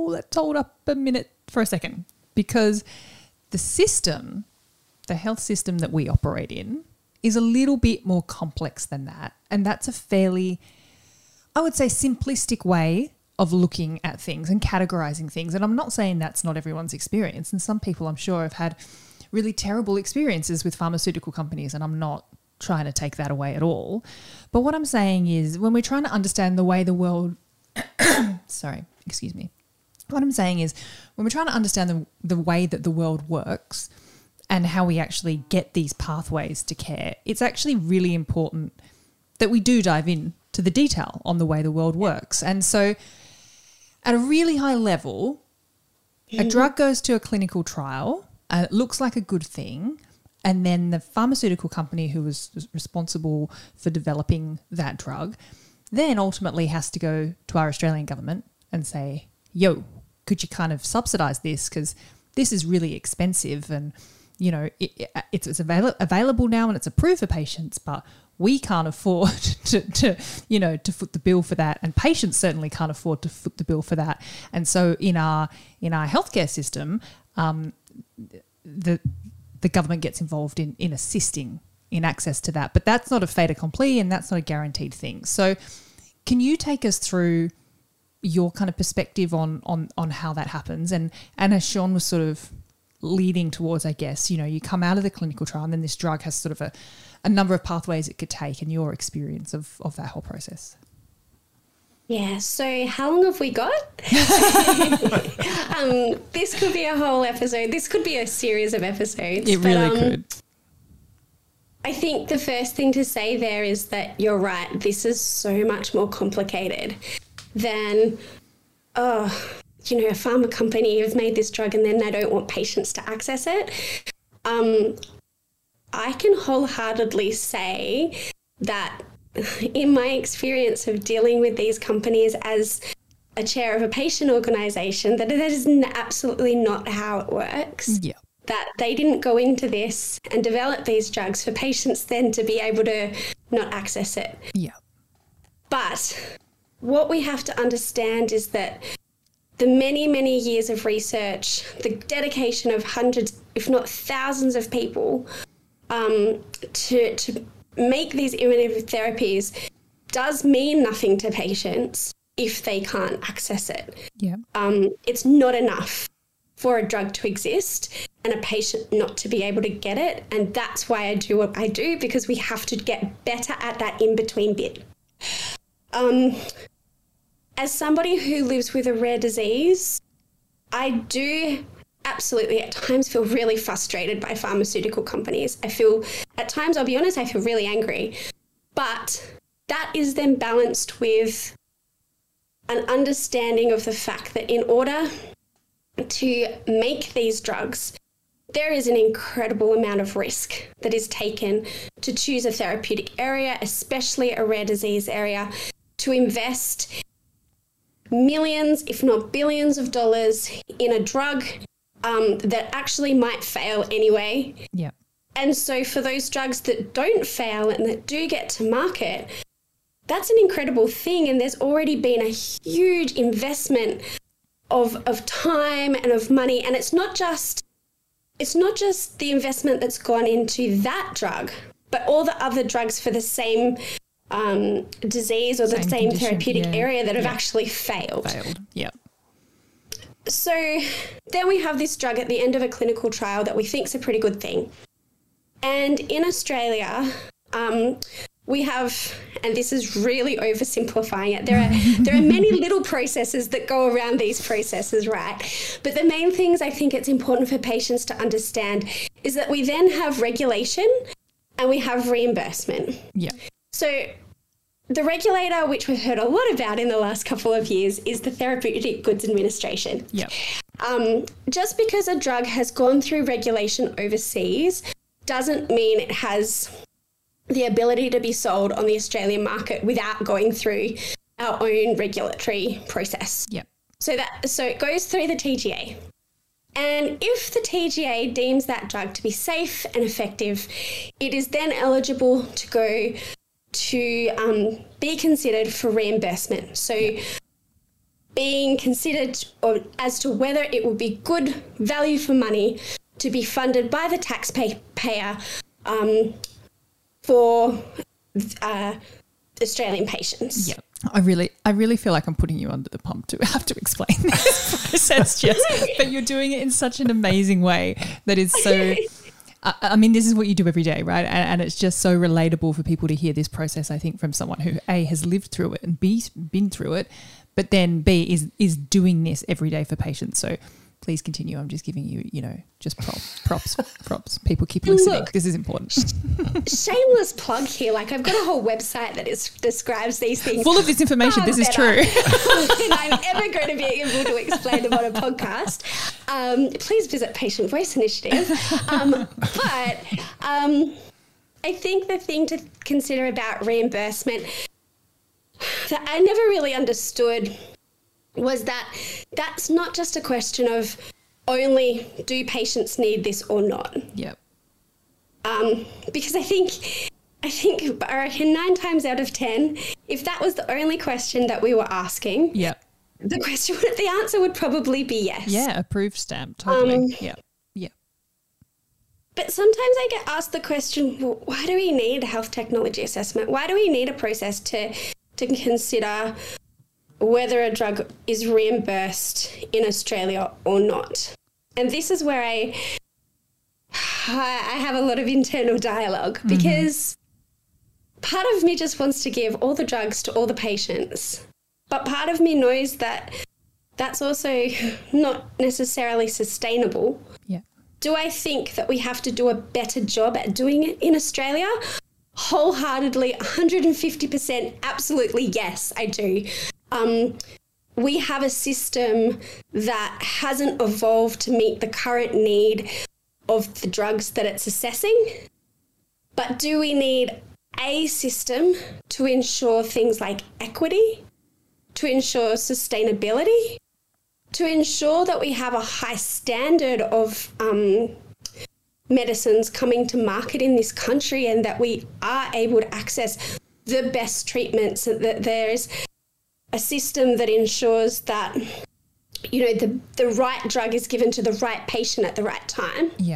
B: oh, let's hold up a minute for a second, because the system, the health system that we operate in, is a little bit more complex than that. And that's a fairly, I would say, simplistic way of looking at things and categorizing things. And I'm not saying that's not everyone's experience. And some people, I'm sure, have had really terrible experiences with pharmaceutical companies, and I'm not trying to take that away at all. But what I'm saying is, when we're trying to understand the way the world, sorry, excuse me. What I'm saying is, when we're trying to understand the, the way that the world works and how we actually get these pathways to care, it's actually really important that we do dive in to the detail on the way the world works. And so at a really high level, a drug goes to a clinical trial and it looks like a good thing, and then the pharmaceutical company who was responsible for developing that drug then ultimately has to go to our Australian government and say, yo, could you kind of subsidise this, because this is really expensive, and you know it, it, it's, it's avail- available now and it's approved for patients, but we can't afford to, to, you know, to foot the bill for that, and patients certainly can't afford to foot the bill for that. And so in our in our healthcare system, um, the the government gets involved in in assisting in access to that, but that's not a fait accompli, and that's not a guaranteed thing. So, can you take us through your kind of perspective on on on how that happens? And and as Sean was sort of leading towards, I guess, you know, you come out of the clinical trial and then this drug has sort of a, a number of pathways it could take, and your experience of, of that whole process.
C: Yeah, so how long have we got? um, this could be a whole episode. This could be a series of episodes.
B: It really
C: but, um,
B: could.
C: I think the first thing to say there is that you're right. This is so much more complicated than, oh, you know, a pharma company has made this drug and then they don't want patients to access it. Um, I can wholeheartedly say that in my experience of dealing with these companies as a chair of a patient organisation, that that is absolutely not how it works.
B: Yeah.
C: That they didn't go into this and develop these drugs for patients then to be able to not access it.
B: Yeah.
C: But what we have to understand is that the many, many years of research, the dedication of hundreds, if not thousands of people um, to, to make these innovative therapies does mean nothing to patients if they can't access it.
B: Yeah.
C: Um, it's not enough for a drug to exist and a patient not to be able to get it. And that's why I do what I do, because we have to get better at that in-between bit. Um, as somebody who lives with a rare disease, I do absolutely at times feel really frustrated by pharmaceutical companies. I feel, at times, I'll be honest, I feel really angry. But that is then balanced with an understanding of the fact that in order to make these drugs, there is an incredible amount of risk that is taken to choose a therapeutic area, especially a rare disease area, to invest millions, if not billions of dollars in a drug um, that actually might fail anyway.
B: Yeah.
C: And so for those drugs that don't fail and that do get to market, that's an incredible thing. And there's already been a huge investment of of time and of money. And it's not just it's not just the investment that's gone into that drug, but all the other drugs for the same um, disease or the
B: Same
C: same
B: condition,
C: therapeutic
B: yeah.
C: area that have
B: Yeah.
C: actually failed.
B: Failed. Yeah.
C: So then we have this drug at the end of a clinical trial that we think is a pretty good thing. And in Australia, um, we have, and this is really oversimplifying it, there are there are many little processes that go around these processes, right? But the main things I think it's important for patients to understand is that we then have regulation and we have reimbursement.
B: Yeah.
C: So the regulator, which we've heard a lot about in the last couple of years, is the Therapeutic Goods Administration.
B: Yeah.
C: Um, just because a drug has gone through regulation overseas doesn't mean it has the ability to be sold on the Australian market without going through our own regulatory process.
B: Yeah.
C: So that so it goes through the T G A. And if the T G A deems that drug to be safe and effective, it is then eligible to go to um, be considered for reimbursement. So being considered or as to whether it would be good value for money to be funded by the taxpayer um, for uh, Australian patients.
B: Yeah. I really, I really feel like I'm putting you under the pump to have to explain this process, Jess, but you're doing it in such an amazing way that is so. I, I mean, this is what you do every day, right? And, and it's just so relatable for people to hear this process. I think from someone who A has lived through it and B been through it, but then B is is doing this every day for patients. So please continue. I'm just giving you, you know, just props, props, props. People keep listening.
C: Look,
B: this is important.
C: Shameless plug here. Like, I've got a whole website that is, describes these things.
B: Full of this information. This is true.
C: than I'm ever going to be able to explain them on a podcast. Um, please visit Patient Voice Initiative. Um, but um, I think the thing to consider about reimbursement that I never really understood was that that's not just a question of only do patients need this or not.
B: Yep.
C: Um, because I think, I think I reckon nine times out of ten, if that was the only question that we were asking,
B: Yep.
C: the question, the answer would probably be yes.
B: Yeah, approved stamp, totally.
C: Um,
B: yeah, yeah.
C: But sometimes I get asked the question, well, why do we need a health technology assessment? Why do we need a process to to consider whether a drug is reimbursed in Australia or not? And this is where I I have a lot of internal dialogue, because mm-hmm. part of me just wants to give all the drugs to all the patients, but part of me knows that that's also not necessarily sustainable.
B: Yeah.
C: Do I think that we have to do a better job at doing it in Australia? Wholeheartedly, one hundred fifty percent, absolutely yes, I do. Um, we have a system that hasn't evolved to meet the current need of the drugs that it's assessing. But do we need a system to ensure things like equity, to ensure sustainability, to ensure that we have a high standard of um, medicines coming to market in this country, and that we are able to access the best treatments, that there's a system that ensures that, you know, the, the right drug is given to the right patient at the right time.
B: Yeah.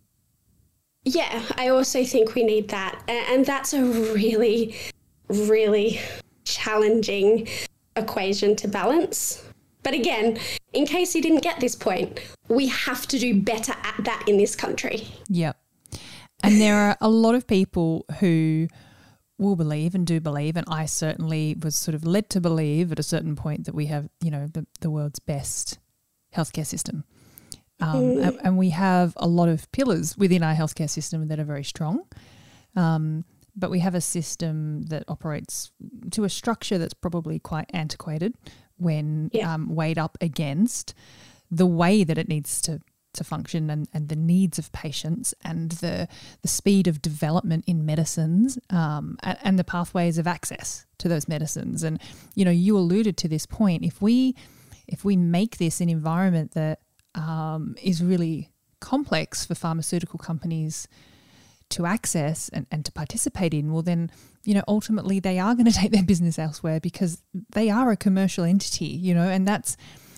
C: Yeah, I also think we need that. And that's a really, really challenging equation to balance. But again, in case you didn't get this point, we have to do better at that in this country.
B: Yep. And there are a lot of people who will believe and do believe, and I certainly was sort of led to believe at a certain point that we have, you know, the, the world's best healthcare system. Um, mm. and, and we have a lot of pillars within our healthcare system that are very strong. Um, but we have a system that operates to a structure that's probably quite antiquated when yeah. um, weighed up against the way that it needs to to function, and, and the needs of patients, and the the speed of development in medicines, um, and, and the pathways of access to those medicines. And, you know, you alluded to this point. If we if we make this an environment that um, is really complex for pharmaceutical companies to access and, and to participate in, well then, you know, ultimately they are going to take their business elsewhere, because they are a commercial entity, you know, and that's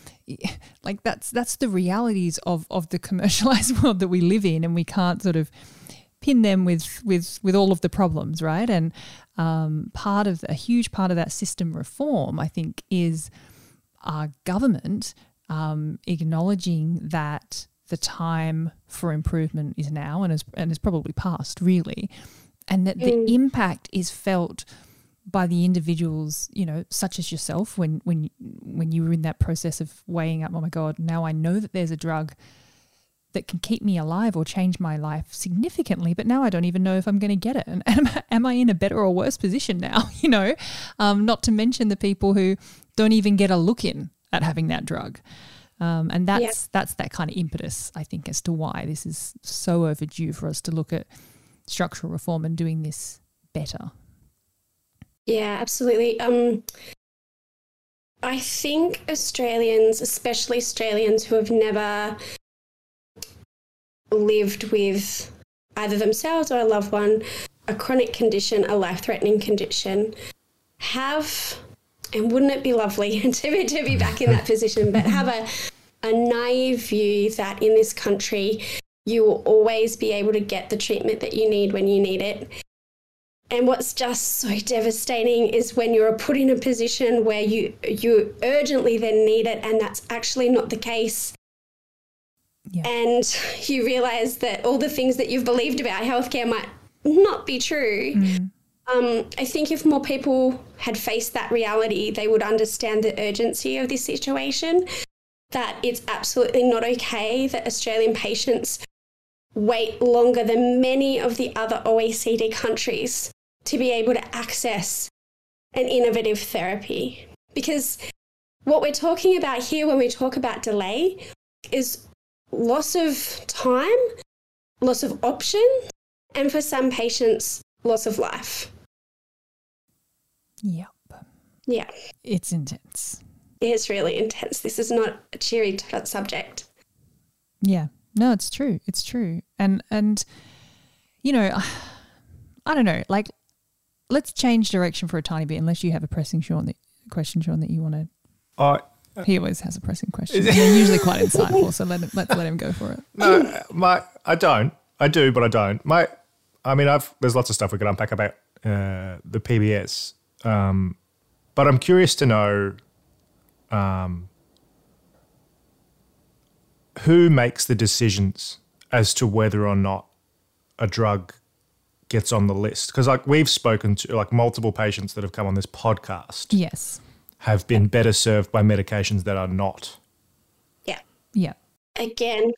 B: like that's that's the realities of of the commercialized world that we live in, and we can't sort of pin them with with with all of the problems, right? And um, part of a huge part of that system reform, I think, is our government um, acknowledging that the time for improvement is now, and is and is probably past, really, and that the mm. impact is felt by the individuals, you know, such as yourself, when when when you were in that process of weighing up, oh my God, now I know that there's a drug that can keep me alive or change my life significantly, but now I don't even know if I'm going to get it. And am, am I in a better or worse position now, you know? Um, not to mention the people who don't even get a look in at having that drug. Um, and that's yeah. that's that kind of impetus, I think, as to why this is so overdue for us to look at structural reform and doing this better.
C: Yeah, absolutely. Um, I think Australians, especially Australians who have never lived with either themselves or a loved one, a chronic condition, a life-threatening condition, have and wouldn't it be lovely to be, to be back in that position, but have a, a naive view that in this country you will always be able to get the treatment that you need when you need it. And what's just so devastating is when you're put in a position where you you urgently then need it, and that's actually not the case. Yeah. And you realise that all the things that you've believed about healthcare might not be true. Mm. Um, I think if more people had faced that reality, they would understand the urgency of this situation, that it's absolutely not okay that Australian patients wait longer than many of the other O E C D countries to be able to access an innovative therapy. Because what we're talking about here when we talk about delay is loss of time, loss of option, and for some patients, loss of life.
B: Yep.
C: Yeah.
B: It's intense.
C: It's really intense. This is not a cheery t- subject.
B: Yeah. No, it's true. It's true. And, and you know, I don't know, like, let's change direction for a tiny bit, unless you have a pressing Sean that, question, Sean, that you want to...
A: I,
B: he always has a pressing question. They're usually quite insightful, so let him, let's let him go for it.
A: No, my I don't. I do, but I don't. My, I mean, I've there's lots of stuff we could unpack about uh, the P B S, um, but I'm curious to know um, who makes the decisions as to whether or not a drug gets on the list. Because like we've spoken to like multiple patients that have come on this podcast.
B: Yes.
A: Have been better served by medications that are not.
C: Yeah.
B: Yeah.
C: Again,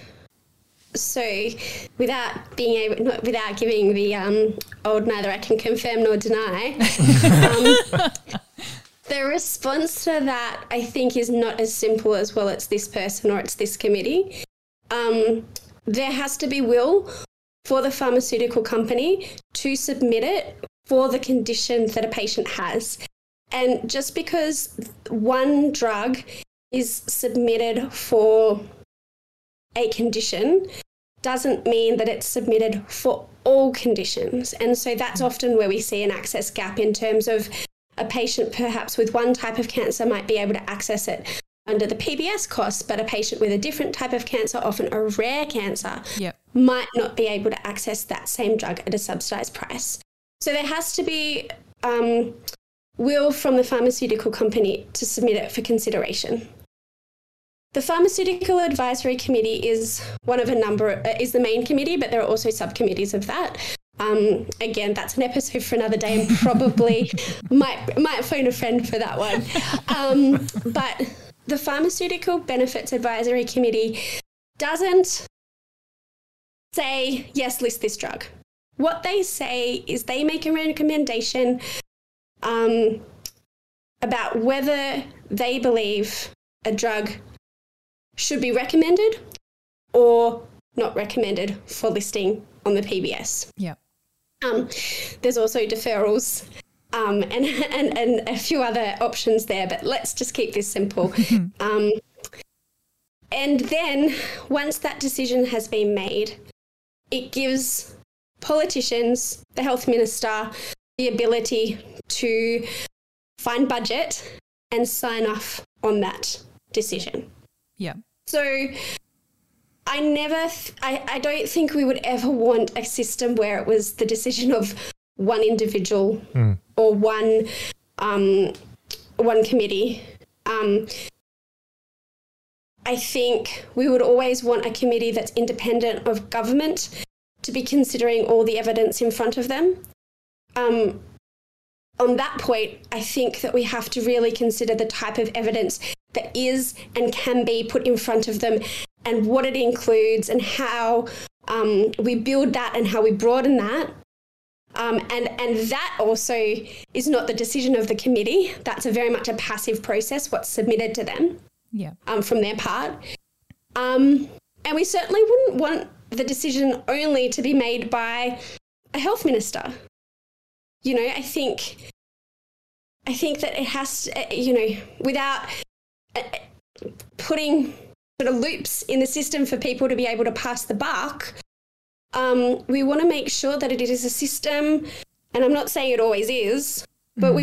C: so without being able, not, without giving the um, old neither I can confirm nor deny, um, the response to that I think is not as simple as, well, it's this person or it's this committee. Um, there has to be will for the pharmaceutical company to submit it for the condition that a patient has. And just because one drug is submitted for a condition doesn't mean that it's submitted for all conditions. And so that's often where we see an access gap in terms of a patient perhaps with one type of cancer might be able to access it under the P B S costs, but a patient with a different type of cancer, often a rare cancer,
B: yep.
C: might not be able to access that same drug at a subsidised price. So there has to be... Um, will from the pharmaceutical company to submit it for consideration. The Pharmaceutical Advisory Committee is one of a number, uh, is the main committee, but there are also subcommittees of that. Um, again, that's an episode for another day, and probably might might phone a friend for that one. Um, but the Pharmaceutical Benefits Advisory Committee doesn't say, yes, list this drug. What they say is they make a recommendation Um, about whether they believe a drug should be recommended or not recommended for listing on the P B S.
B: Yeah.
C: Um, there's also deferrals um, and, and, and a few other options there, but let's just keep this simple. um, and then once that decision has been made, it gives politicians, the health minister, the ability to find budget and sign off on that decision.
B: Yeah.
C: So I never, th- I, I don't think we would ever want a system where it was the decision of one individual mm. or one, um, one committee. Um, I think we would always want a committee that's independent of government to be considering all the evidence in front of them. Um, on that point, I think that we have to really consider the type of evidence that is and can be put in front of them and what it includes and how um, we build that and how we broaden that. Um, and, and that also is not the decision of the committee. That's a very much a passive process, what's submitted to them
B: yeah.
C: um, from their part. Um, and we certainly wouldn't want the decision only to be made by a health minister. You know, I think, I think that it has to, you know, without putting sort of loops in the system for people to be able to pass the buck, um, we want to make sure that it is a system, and I'm not saying it always is, but mm. we w-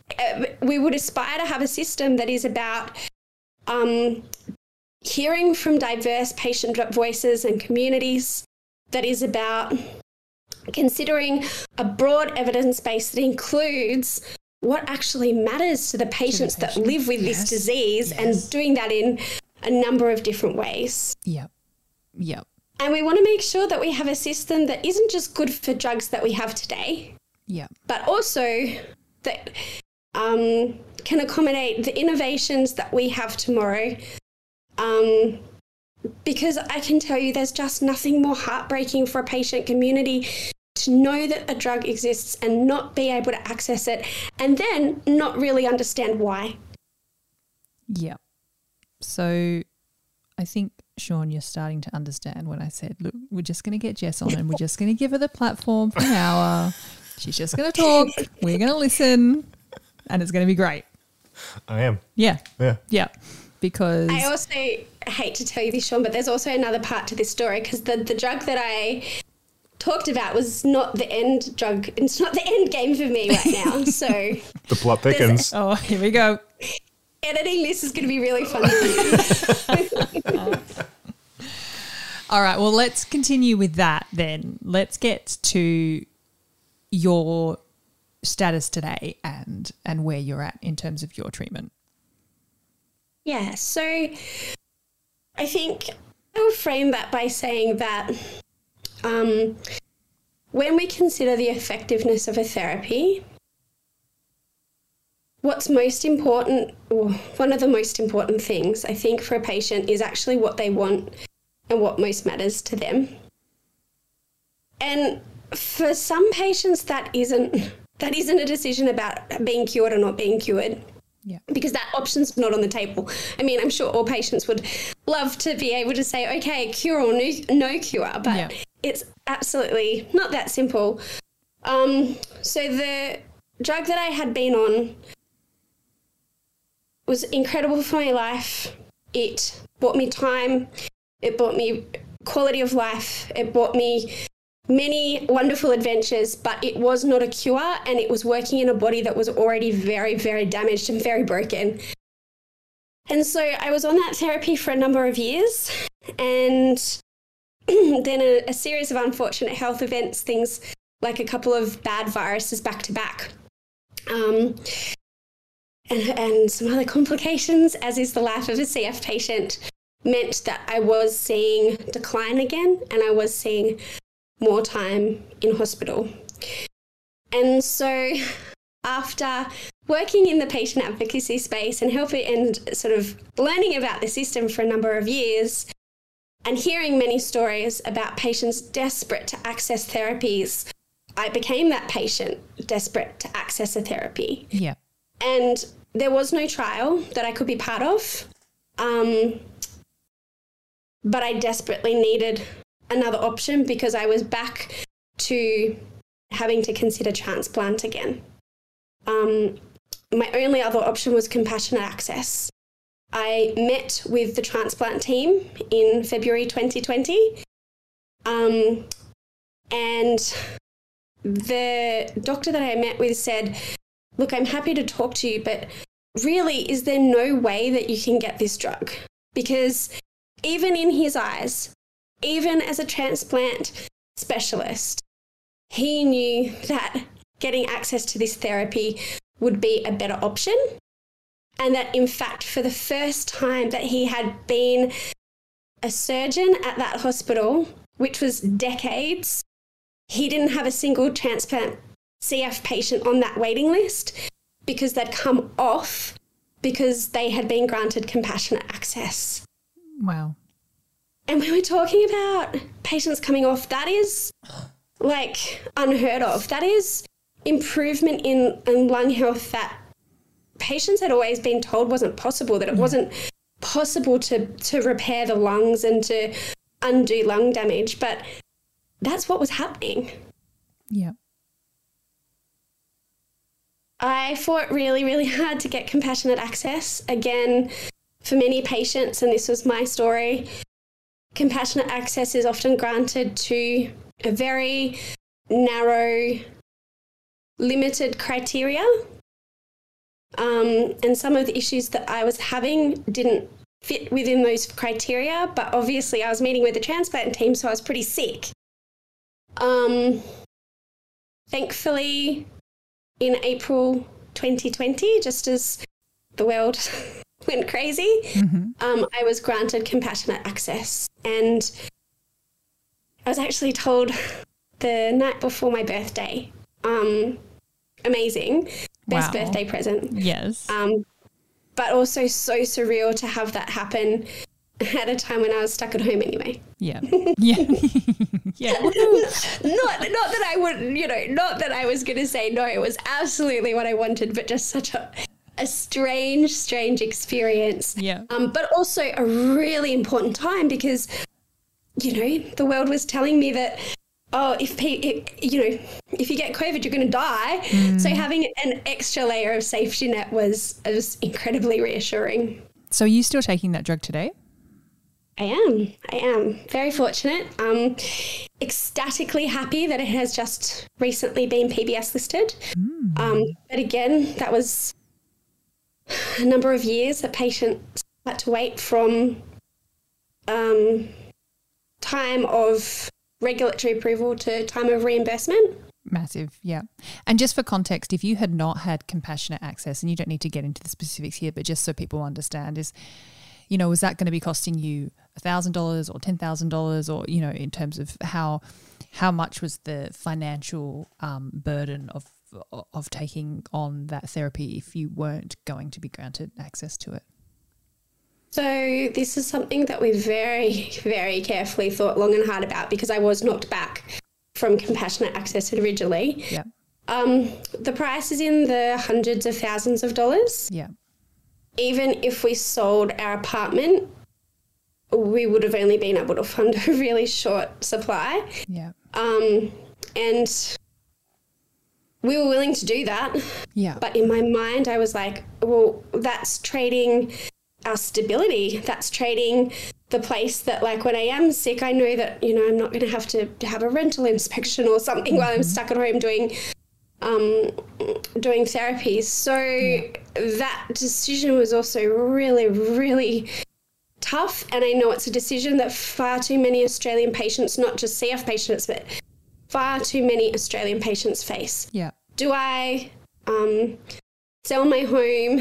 C: uh, we would aspire to have a system that is about um, hearing from diverse patient voices and communities, that is about considering a broad evidence base that includes what actually matters to the patients
B: patient.
C: that live with
B: Yes.
C: this disease,
B: Yes.
C: and doing that in a number of different ways.
B: Yep. Yep.
C: And we want to make sure that we have a system that isn't just good for drugs that we have today,
B: Yep.
C: but also that um, can accommodate the innovations that we have tomorrow. Um, because I can tell you there's just nothing more heartbreaking for a patient community to know that a drug exists and not be able to access it, and then not really understand why.
B: Yep. So I think, Sean, you're starting to understand when I said, look, we're just going to get Jess on and we're just going to give her the platform for an hour. She's just going to talk. We're going to listen and it's going to be great.
A: I am.
B: Yeah.
A: Yeah.
B: Yeah. Because
C: I also hate to tell you this, Sean, but there's also another part to this story, because the, the drug that I talked about was not the end drug. It's not the end game for me right now. So
A: The plot thickens.
B: oh, here we go.
C: editing this is going to be really fun.
B: All right. Well, let's continue with that then. Let's get to your status today and and where you're at in terms of your treatment.
C: Yeah, so I think I will frame that by saying that um, when we consider the effectiveness of a therapy, what's most important, or one of the most important things, I think, for a patient is actually what they want and what most matters to them. And for some patients, that isn't that isn't a decision about being cured or not being cured.
B: Yeah.
C: Because that option's not on the table. I mean, I'm sure all patients would love to be able to say, okay, cure or no, no cure, but
B: Yeah.
C: it's absolutely not that simple. Um, so the drug that I had been on was incredible for my life. It brought me time. It brought me quality of life. It brought me many wonderful adventures, but it was not a cure, and it was working in a body that was already very, very damaged and very broken. And so I was on that therapy for a number of years, and then a, a series of unfortunate health events, things like a couple of bad viruses back to back, um, and, and some other complications, as is the life of a C F patient, meant that I was seeing decline again, and I was seeing more time in hospital. And so after working in the patient advocacy space and helping and sort of learning about the system for a number of years and hearing many stories about patients desperate to access therapies, I became that patient desperate to access a therapy.
B: Yeah.
C: And there was no trial that I could be part of, um, but I desperately needed another option because I was back to having to consider transplant again. Um, my only other option was compassionate access. I met with the transplant team in February twenty twenty, um, and the doctor that I met with said, look, I'm happy to talk to you, but really, is there no way that you can get this drug? Because even in his eyes, even as a transplant specialist, he knew that getting access to this therapy would be a better option, and that in fact, for the first time that he had been a surgeon at that hospital, which was decades, he didn't have a single transplant C F patient on that waiting list because they'd come off because they had been granted compassionate access.
B: Wow.
C: And when we're talking about patients coming off, that is like unheard of. That is improvement in, in lung health that patients had always been told wasn't possible, that it wasn't possible to, to repair the lungs and to undo lung damage. But that's what was happening.
B: Yeah.
C: I fought really, really hard to get compassionate access. Again, for many patients, and this was my story, compassionate access is often granted to a very narrow, limited criteria. Um, and some of the issues that I was having didn't fit within those criteria, but obviously I was meeting with the transplant team, so I was pretty sick. Um, thankfully, in April twenty twenty, just as the world went crazy, mm-hmm. um, I was granted compassionate access. And I was actually told the night before my birthday, um, amazing, best
B: wow.
C: birthday present.
B: Yes.
C: Um, but also so surreal to have that happen at a time when I was stuck at home anyway.
B: Yeah. Yeah. Yeah.
C: not, not that I would, you know, not that I was going to say no, it was absolutely what I wanted, but just such a, a strange, strange experience.
B: Yeah.
C: Um, but also a really important time because, you know, the world was telling me that, oh, if, if you know, if you get COVID, you're going to die. Mm. So having an extra layer of safety net was, was incredibly reassuring.
B: So are you still taking that drug today?
C: I am. I am. Very fortunate. Um, ecstatically happy that it has just recently been P B S listed. Mm. Um, but again, that was a number of years that patients had to wait from um, time of regulatory approval to time of reimbursement.
B: Massive, yeah. And just for context, if you had not had compassionate access, and you don't need to get into the specifics here, but just so people understand, is, you know, was that going to be costing you one thousand dollars or ten thousand dollars, or, you know, in terms of how how much was the financial um, burden of of taking on that therapy if you weren't going to be granted access to it?
C: So this is something that we very, very carefully thought long and hard about because I was knocked back from compassionate access originally.
B: Yeah.
C: Um, the price is in the hundreds of thousands of dollars.
B: Yeah.
C: Even if we sold our apartment, we would have only been able to fund a really short supply.
B: Yeah.
C: Um, and we were willing to do that.
B: Yeah.
C: But in my mind, I was like, well, that's trading our stability. That's trading the place that, like, when I am sick, I know that, you know, I'm not going to have to have a rental inspection or something mm-hmm. while I'm stuck at home doing um, doing therapies. So yeah. that decision was also really, really tough. And I know it's a decision that far too many Australian patients, not just C F patients, but far too many Australian patients face.
B: Yeah.
C: Do I um, sell my home?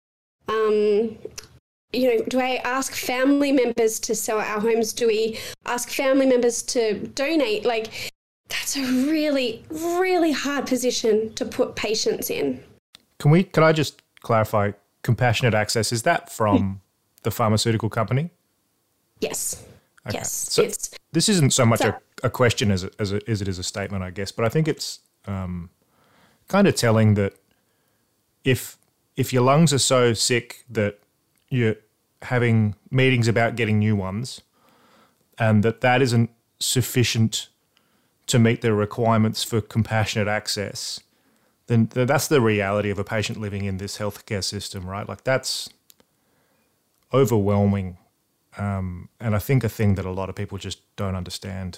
C: Um, you know, do I ask family members to sell our homes? Do we ask family members to donate? Like, that's a really, really hard position to put patients in.
A: Can we, can I just clarify, compassionate access, is that from the pharmaceutical company?
C: Yes.
A: Okay.
C: Yes.
A: So
C: it's,
A: this isn't so much
C: so,
A: a, a question as, a, as, a, as it is a statement, I guess, but I think it's um, kind of telling that if if your lungs are so sick that you're having meetings about getting new ones and that that isn't sufficient to meet the requirements for compassionate access, then that's the reality of a patient living in this healthcare system, right? Like, that's overwhelming. Um, and I think a thing that a lot of people just don't understand.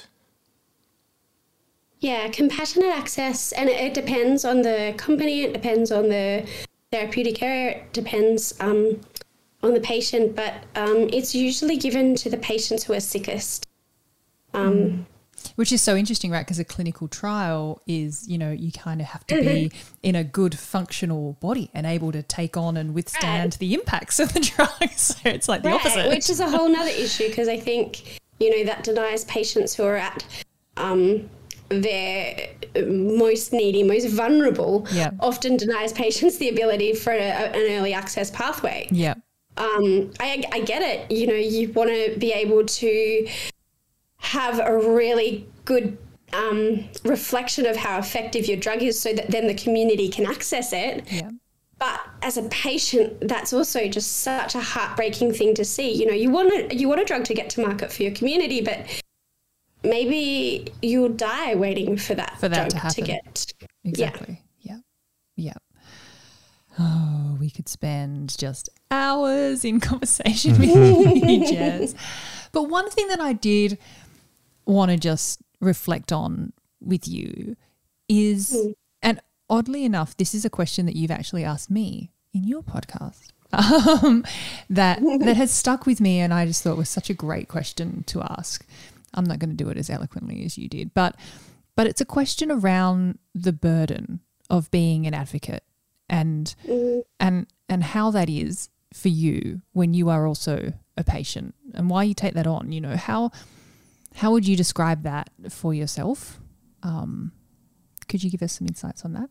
C: Yeah, compassionate access, and it, it depends on the company, it depends on the therapeutic area, it depends um, on the patient, but um, it's usually given to the patients who are sickest. Um,
B: mm. Which is so interesting, right? Because a clinical trial is, you know, you kind of have to be in a good functional body and able to take on and withstand right. the impacts of the drug. So it's like the
C: right,
B: opposite.
C: Which is a whole nother issue, because I think, you know, that denies patients who are at um, their most needy, most vulnerable,
B: yeah.
C: often denies patients the ability for a, an early access pathway.
B: Yeah.
C: Um, I, I get it. You know, you want to be able to have a really good um, reflection of how effective your drug is so that then the community can access it.
B: Yeah.
C: But as a patient, that's also just such a heartbreaking thing to see. You know, you want a, you want a drug to get to market for your community, but maybe you'll die waiting for that,
B: for that
C: drug
B: to,
C: to get.
B: Exactly. Yeah. Yeah. Oh, we could spend just hours in conversation with you, Jazz. But one thing that I did want to just reflect on with you is, mm. and oddly enough, this is a question that you've actually asked me in your podcast um, that that has stuck with me, and I just thought was such a great question to ask. I'm not going to do it as eloquently as you did, but but it's a question around the burden of being an advocate and
C: Mm.
B: and and how that is for you when you are also a patient, and why you take that on. You know, how how would you describe that for yourself? Um, could you give us some insights on that?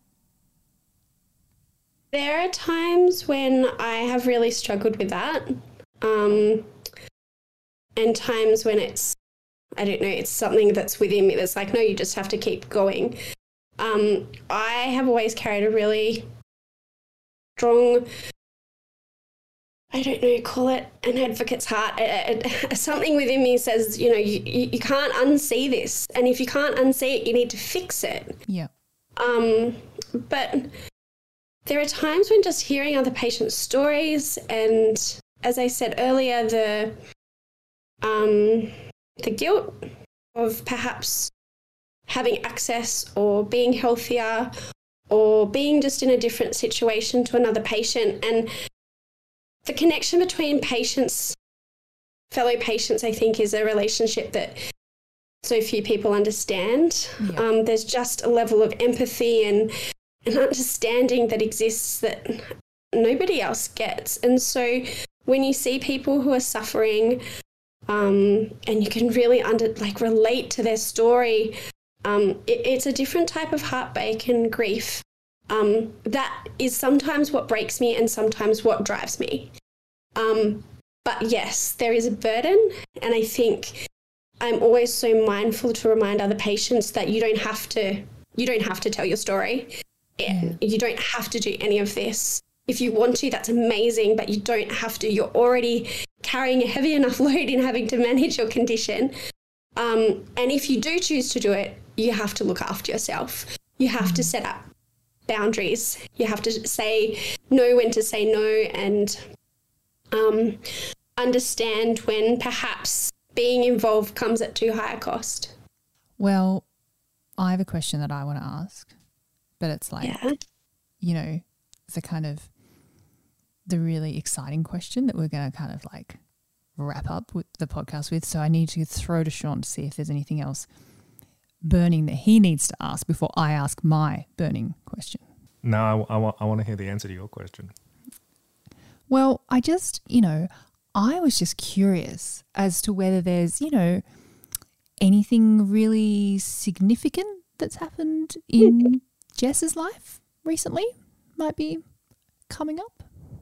C: There are times when I have really struggled with that, um, and times when it's, I don't know, it's something that's within me that's like, no, you just have to keep going. Um, I have always carried a really strong, I don't know, call it an advocate's heart. Uh, uh, something within me says, you know, you, you, you can't unsee this. And if you can't unsee it, you need to fix it.
B: Yeah.
C: Um, but there are times when just hearing other patients' stories and, as I said earlier, the um, the guilt of perhaps having access or being healthier or being just in a different situation to another patient, and the connection between patients, fellow patients, I think is a relationship that so few people understand.
B: Yeah.
C: Um, there's just a level of empathy and an understanding that exists that nobody else gets. And so when you see people who are suffering, um, and you can really under like relate to their story, um, it, it's a different type of heartbreak and grief. Um, that is sometimes what breaks me and sometimes what drives me. Um, but yes, there is a burden, and I think I'm always so mindful to remind other patients that you don't have to, you don't have to tell your story.
B: Yeah.
C: You don't have to do any of this. If you want to, that's amazing, but you don't have to. You're already carrying a heavy enough load in having to manage your condition. Um, and if you do choose to do it, you have to look after yourself. You have mm. to set up boundaries. You have to say no when to say no, and um, understand when perhaps being involved comes at too high a cost.
B: Well, I have a question that I want to ask, but it's like,
C: Yeah.
B: you know, the kind of the really exciting question that we're going to kind of like wrap up with the podcast with. So I need to throw to Sean to see if there's anything else burning that he needs to ask before I ask my burning question.
A: No, I, I, want, I want to hear the answer to your question.
B: Well, I just, you know, I was just curious as to whether there's, you know, anything really significant that's happened in Jess's life recently might be coming up.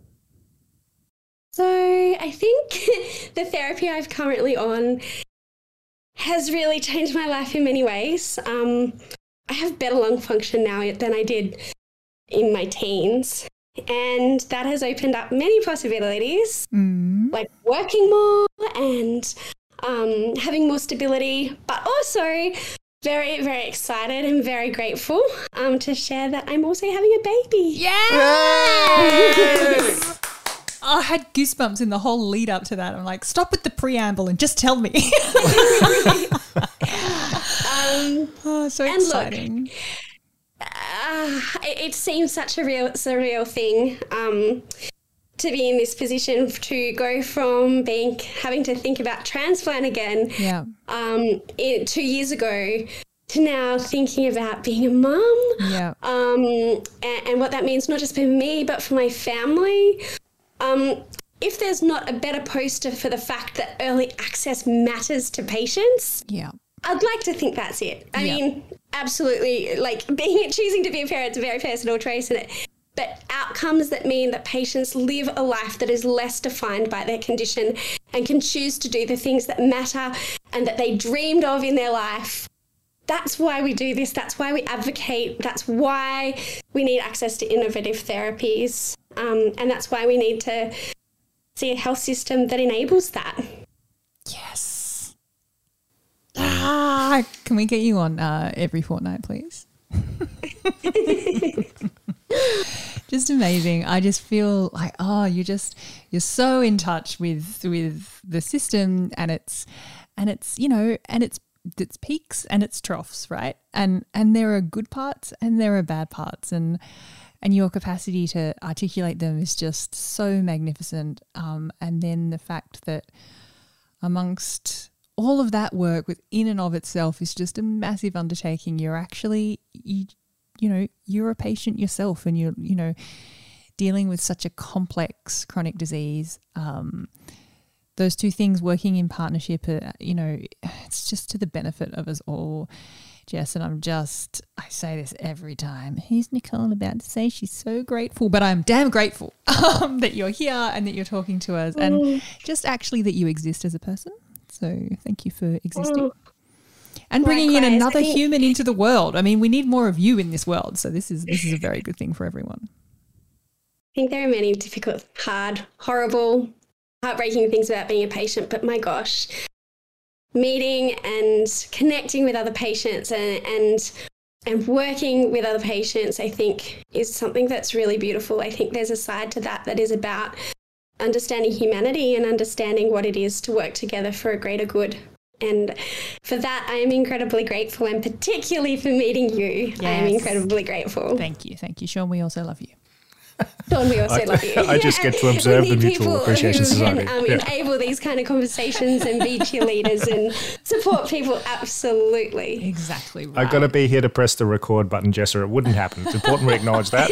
C: So I think the therapy I'm currently on has really changed my life in many ways. Um, I have better lung function now than I did in my teens, and that has opened up many possibilities,
B: Mm.
C: like working more and um, having more stability, but also very, very excited and very grateful um, to share that I'm also having a baby.
B: Yes! I had goosebumps in the whole lead up to that. I'm like, stop with the preamble and just tell me.
C: um,
B: oh, so
C: and
B: exciting.
C: Look, uh, it, it seems such a real, surreal thing um, to be in this position, to go from being having to think about transplant again
B: Yeah.
C: um, it, two years ago to now thinking about being a mum,
B: Yeah.
C: um, and, and what that means not just for me but for my family. Um, if there's not a better poster for the fact that early access matters to patients,
B: Yeah.
C: I'd like to think that's it. I
B: Yeah.
C: mean, absolutely, like being choosing to be a parent is a very personal choice, in it. But outcomes that mean that patients live a life that is less defined by their condition and can choose to do the things that matter and that they dreamed of in their life. That's why we do this. That's why we advocate. That's why we need access to innovative therapies. Um, and that's why we need to see a health system that enables that.
B: Yes. Ah, can we get you on uh, every fortnight, please? Just amazing. I just feel like, oh, you just you're so in touch with with the system, and it's and it's you know and it's its peaks and its troughs, right? And and there are good parts and there are bad parts, and and your capacity to articulate them is just so magnificent. Um, and then the fact that amongst all of that work within and of itself is just a massive undertaking. You're actually, you, you know, you're a patient yourself, and you're, you know, dealing with such a complex chronic disease. Um, those two things working in partnership, uh, you know, it's just to the benefit of us all, Jess. And I'm just, I say this every time. Who's Nicole about to say she's so grateful? But I'm damn grateful um, that you're here and that you're talking to us, and mm. just actually that you exist as a person. So thank you for existing. Mm. And bringing Likewise, in another think, human into the world. I mean, we need more of you in this world. So this is this is a very good thing for everyone.
C: I think there are many difficult, hard, horrible, heartbreaking things about being a patient, but my gosh, meeting and connecting with other patients and, and and working with other patients, I think, is something that's really beautiful. I think there's a side to that that is about understanding humanity and understanding what it is to work together for a greater good. And for that, I am incredibly grateful, and particularly for meeting you, yes. I am incredibly grateful.
B: Thank you. Thank you, Sean. We also love you.
C: Sean, we also
A: I,
C: love you.
A: I just get to observe the Mutual Appreciation Society.
C: Can, um, yeah. enable these kind of conversations and be cheerleaders and support people. Absolutely.
B: Exactly right.
A: I've got to be here to press the record button, Jess, or it wouldn't happen. It's important we acknowledge that.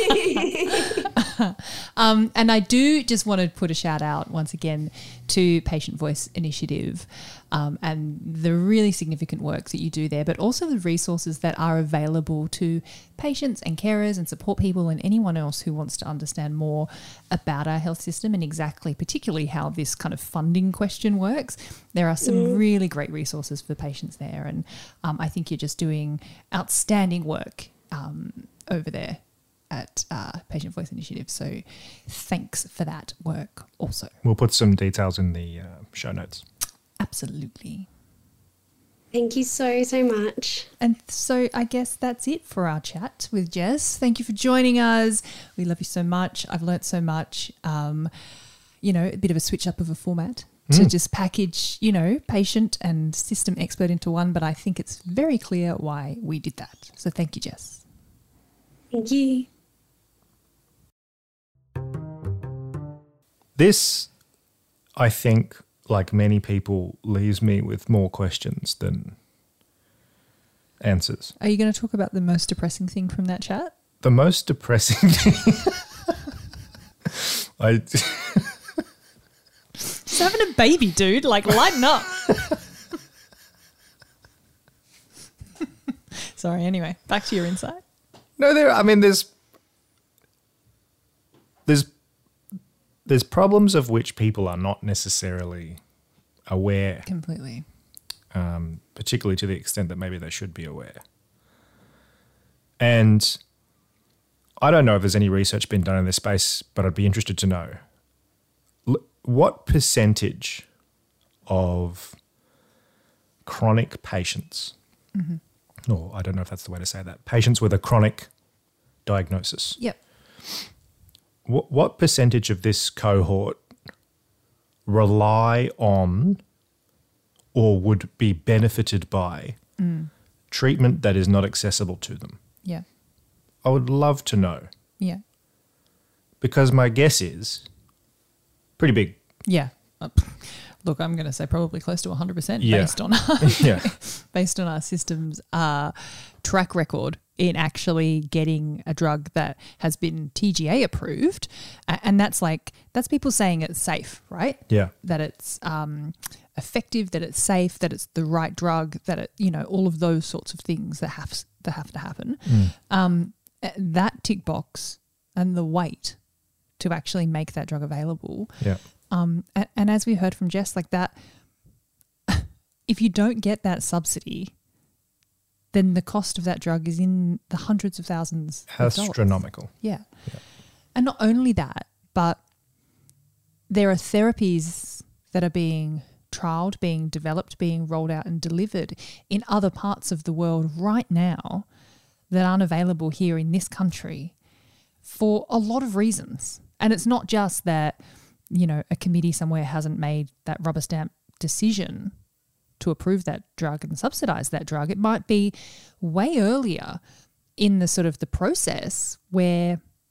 B: um, and I do just want to put a shout out once again to Patient Voice Initiative um, and the really significant work that you do there, but also the resources that are available to patients and carers and support people and anyone else who wants to understand more about our health system and exactly, particularly how this kind of funding question works. There are some mm. really great resources for patients there, and um, I think you're just doing outstanding work um, over there at uh, Patient Voice Initiative. So thanks for that work also.
A: We'll put some details in the uh, show notes.
B: Absolutely.
C: Thank you so, so much.
B: And so I guess that's it for our chat with Jess. Thank you for joining us. We love you so much. I've learnt so much. Um, you know, a bit of a switch up of a format mm. to just package, you know, patient and system expert into one, but I think it's very clear why we did that. So thank you, Jess.
C: Thank you.
A: This, I think, like many people, leaves me with more questions than answers.
B: Are you going to talk about the most depressing thing from that chat?
A: The most depressing thing? I...
B: Just having a baby, dude. Like, lighten up. Sorry, anyway, back to your insight.
A: No, there. I mean, there's... There's... There's problems of which people are not necessarily aware.
B: Completely.
A: Um, particularly to the extent that maybe they should be aware. And I don't know if there's any research been done in this space, but I'd be interested to know. L- what percentage of chronic patients, mm-hmm. or I don't know if that's the way to say that, patients with a chronic diagnosis.
B: Yep.
A: What, what percentage of this cohort rely on or would be benefited by mm. treatment that is not accessible to them?
B: Yeah.
A: I would love to know.
B: Yeah.
A: Because my guess is pretty big.
B: Yeah. Uh, look, I'm going to say probably close to one hundred percent
A: yeah.
B: based on our,
A: yeah.
B: based on our system's uh, track record in actually getting a drug that has been T G A approved. And that's like, that's people saying it's safe, right?
A: Yeah.
B: That it's um, effective, that it's safe, that it's the right drug, that it, you know, all of those sorts of things that have, that have to happen. Mm. Um, that tick box and the wait to actually make that drug available.
A: Yeah.
B: Um, and, and as we heard from Jess, like that, if you don't get that subsidy, then the cost of that drug is in the hundreds of thousands of dollars.
A: Astronomical.
B: Yeah.
A: yeah.
B: And not only that, but there are therapies that are being trialled, being developed, being rolled out and delivered in other parts of the world right now that aren't available here in this country for a lot of reasons. And it's not just that, you know, a committee somewhere hasn't made that rubber stamp decision to approve that drug and subsidize that drug. It might be way earlier in the sort of the process where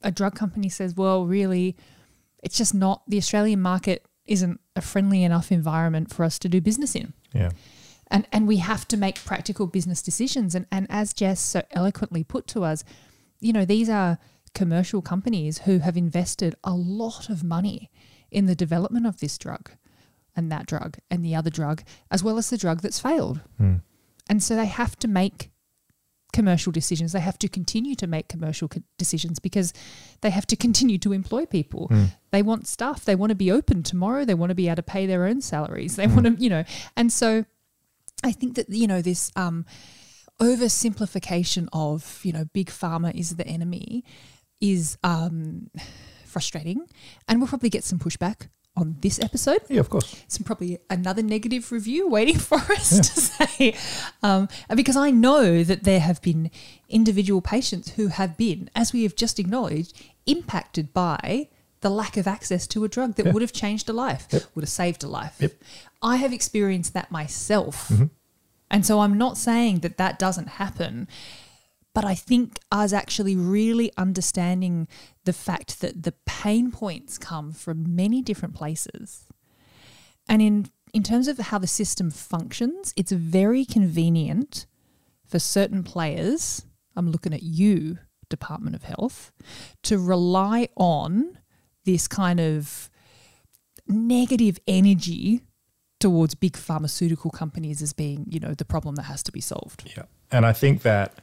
B: a drug company says, well, really, it's just not, the Australian market isn't a friendly enough environment for us to do business in.
A: Yeah.
B: And and we have to make practical business decisions. And, and as Jess so eloquently put to us, you know, these are commercial companies who have invested a lot of money in the development of this drug and that drug and the other drug, as well as the drug that's failed.
A: Mm.
B: And so they have to make commercial decisions. They have to continue to make commercial co- decisions because they have to continue to employ people.
A: Mm.
B: They want staff. They want to be open tomorrow. They want to be able to pay their own salaries. They
A: Mm.
B: want to, you know, and so I think that, you know, this um, oversimplification of, you know, big pharma is the enemy is um, frustrating, and we'll probably get some pushback on this episode.
A: Yeah, of course.
B: Some probably another negative review waiting for us
A: Yeah.
B: to say, um, because I know that there have been individual patients who have been, as we have just acknowledged, impacted by the lack of access to a drug that
A: Yeah.
B: would have changed a life,
A: Yep.
B: would have saved a life.
A: Yep.
B: I have experienced that myself.
A: Mm-hmm.
B: And so I'm not saying that that doesn't happen, but I think us actually really understanding the fact that the pain points come from many different places. And in, in terms of how the system functions, it's very convenient for certain players, I'm looking at you, Department of Health, to rely on this kind of negative energy towards big pharmaceutical companies as being, you know, the problem that has to be solved.
A: Yeah. And I think that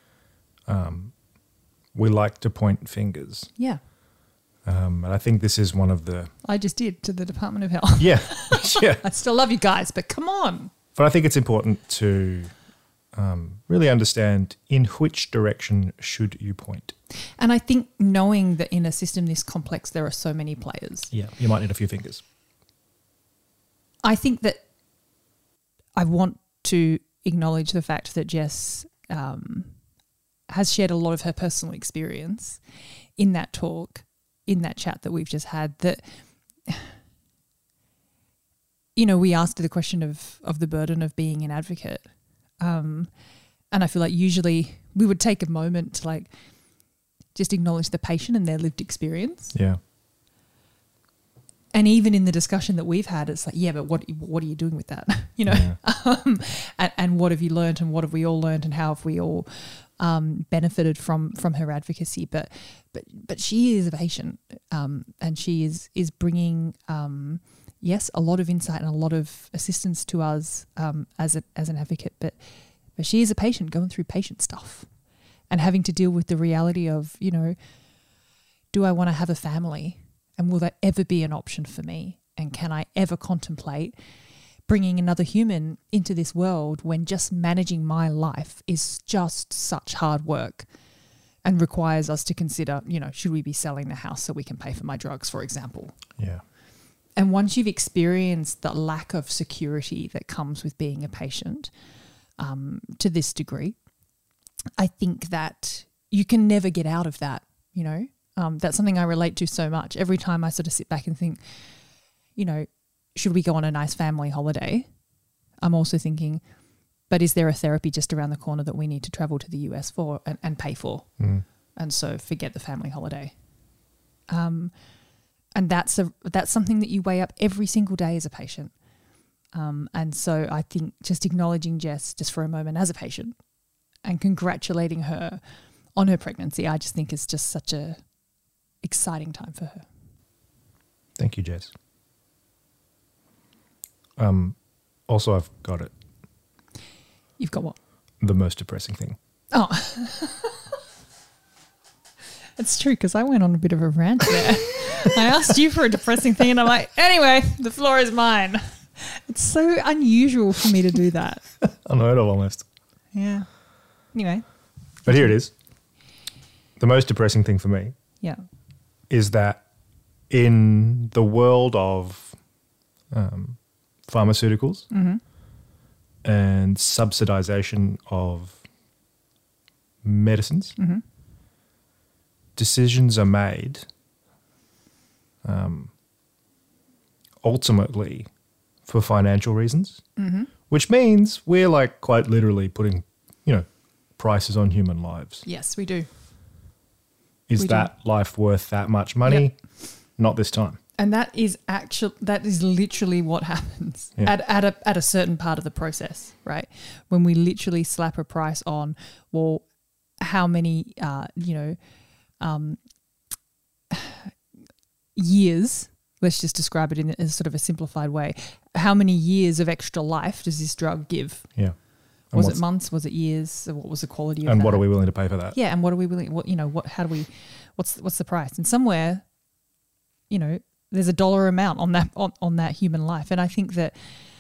A: um, we like to point fingers.
B: Yeah.
A: Um, and I think this is one of the...
B: I just did to the Department of Health.
A: Yeah. yeah.
B: I still love you guys, but come on.
A: But I think it's important to um, really understand in which direction should you point.
B: And I think knowing that in a system this complex, there are so many players.
A: Yeah. You might need a few fingers.
B: I think that I want to acknowledge the fact that Jess um, has shared a lot of her personal experience in that talk, in that chat that we've just had, that, you know, we asked her the question of, of the burden of being an advocate. Um, and I feel like usually we would take a moment to like just acknowledge the patient and their lived experience.
A: Yeah.
B: And even in the discussion that we've had, it's like, yeah, but what what are you doing with that? You know,
A: Yeah.
B: um, and, and what have you learned, and what have we all learned, and how have we all um, benefited from from her advocacy? But but but she is a patient, um, and she is is bringing um, yes a lot of insight and a lot of assistance to us um, as a, as an advocate. But but she is a patient going through patient stuff and having to deal with the reality of, you know, do I want to have a family? And will that ever be an option for me? And can I ever contemplate bringing another human into this world when just managing my life is just such hard work and requires us to consider, you know, should we be selling the house so we can pay for my drugs, for example?
A: Yeah.
B: And once you've experienced the lack of security that comes with being a patient um, to this degree, I think that you can never get out of that, you know. Um, that's something I relate to so much. Every time I sort of sit back and think, you know, should we go on a nice family holiday? I'm also thinking, but is there a therapy just around the corner that we need to travel to the U S for and, and pay for?
A: Mm.
B: And so forget the family holiday. Um, and that's a that's something that you weigh up every single day as a patient. Um, and so I think just acknowledging Jess just for a moment as a patient and congratulating her on her pregnancy, I just think is just such a exciting time for her.
A: Thank you, Jess. Um, also, I've got it.
B: You've got what?
A: The most depressing thing.
B: Oh. It's true, because I went on a bit of a rant there. I asked you for a depressing thing and I'm like, anyway, the floor is mine. It's so unusual for me to do that.
A: Unheard of almost.
B: Yeah. Anyway.
A: But here it is. The most depressing thing for me
B: Yeah.
A: is that in the world of um, pharmaceuticals
B: Mm-hmm.
A: and subsidization of medicines,
B: Mm-hmm.
A: decisions are made um, ultimately for financial reasons,
B: Mm-hmm.
A: which means we're like quite literally putting, you know, prices on human lives.
B: Yes, we do.
A: Is
B: We
A: that life worth that much money?
B: Yep.
A: Not this time.
B: And that is actual. That is literally what happens
A: Yeah.
B: at at a at a certain part of the process, right? When we literally slap a price on, well, how many, uh, you know, um, years. Let's just describe it in a sort of a simplified way. How many years of extra life does this drug give?
A: Yeah. And
B: Was
A: what's-
B: it months? Was it years? What was the quality of
A: And
B: that?
A: what are we willing to pay for that?
B: Yeah, and what are we willing? What you know? What? How do we? What's what's the price? And somewhere, you know, there's a dollar amount on that on, on that human life, and I think that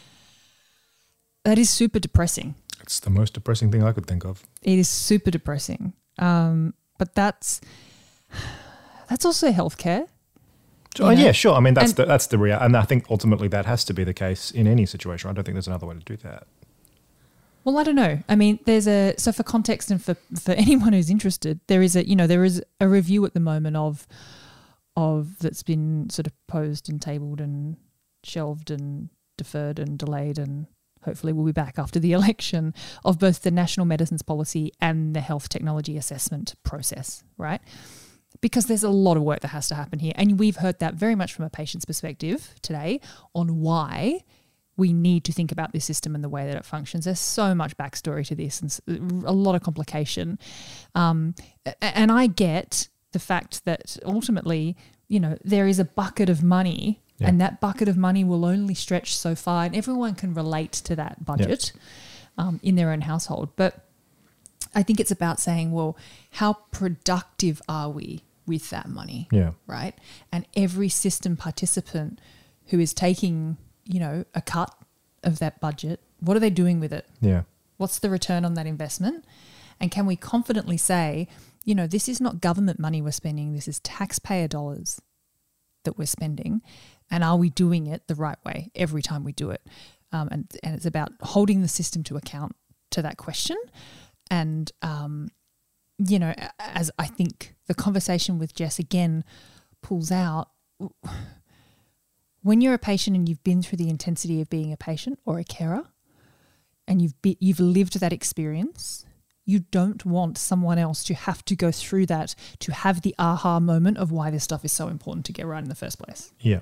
B: that is super depressing.
A: It's the most depressing thing I could think of.
B: It is super depressing. Um, but that's that's also healthcare.
A: Oh,
B: You know?
A: yeah, sure. I mean, that's
B: And-
A: the that's the real, and I think ultimately that has to be the case in any situation. I don't think there's another way to do that.
B: Well, I don't know. I mean, there's a so for context and for, for anyone who's interested, there is a you know there is a review at the moment of of that's been sort of posed and tabled and shelved and deferred and delayed and hopefully we'll be back after the election of both the National Medicines Policy and the Health Technology Assessment process, right? Because there's a lot of work that has to happen here, and we've heard that very much from a patient's perspective today on why we need to think about this system and the way that it functions. There's so much backstory to this and s- a lot of complication. Um, a- and I get the fact that ultimately, you know, there is a bucket of money
A: Yeah.
B: and that bucket of money will only stretch so far, and everyone can relate to that budget um, in their own household. But I think it's about saying, well, how productive are we with that money?
A: Yeah.
B: Right? And every system participant who is taking, you know, a cut of that budget, what are they doing with it?
A: Yeah.
B: What's the return on that investment? And can we confidently say, you know, this is not government money we're spending, this is taxpayer dollars that we're spending. And are we doing it the right way every time we do it? Um, and, and it's about holding the system to account to that question. And, um, you know, as I think the conversation with Jess again pulls out, when you're a patient and you've been through the intensity of being a patient or a carer, and you've be, you've lived that experience, you don't want someone else to have to go through that to have the aha moment of why this stuff is so important to get right in the first place.
A: Yeah.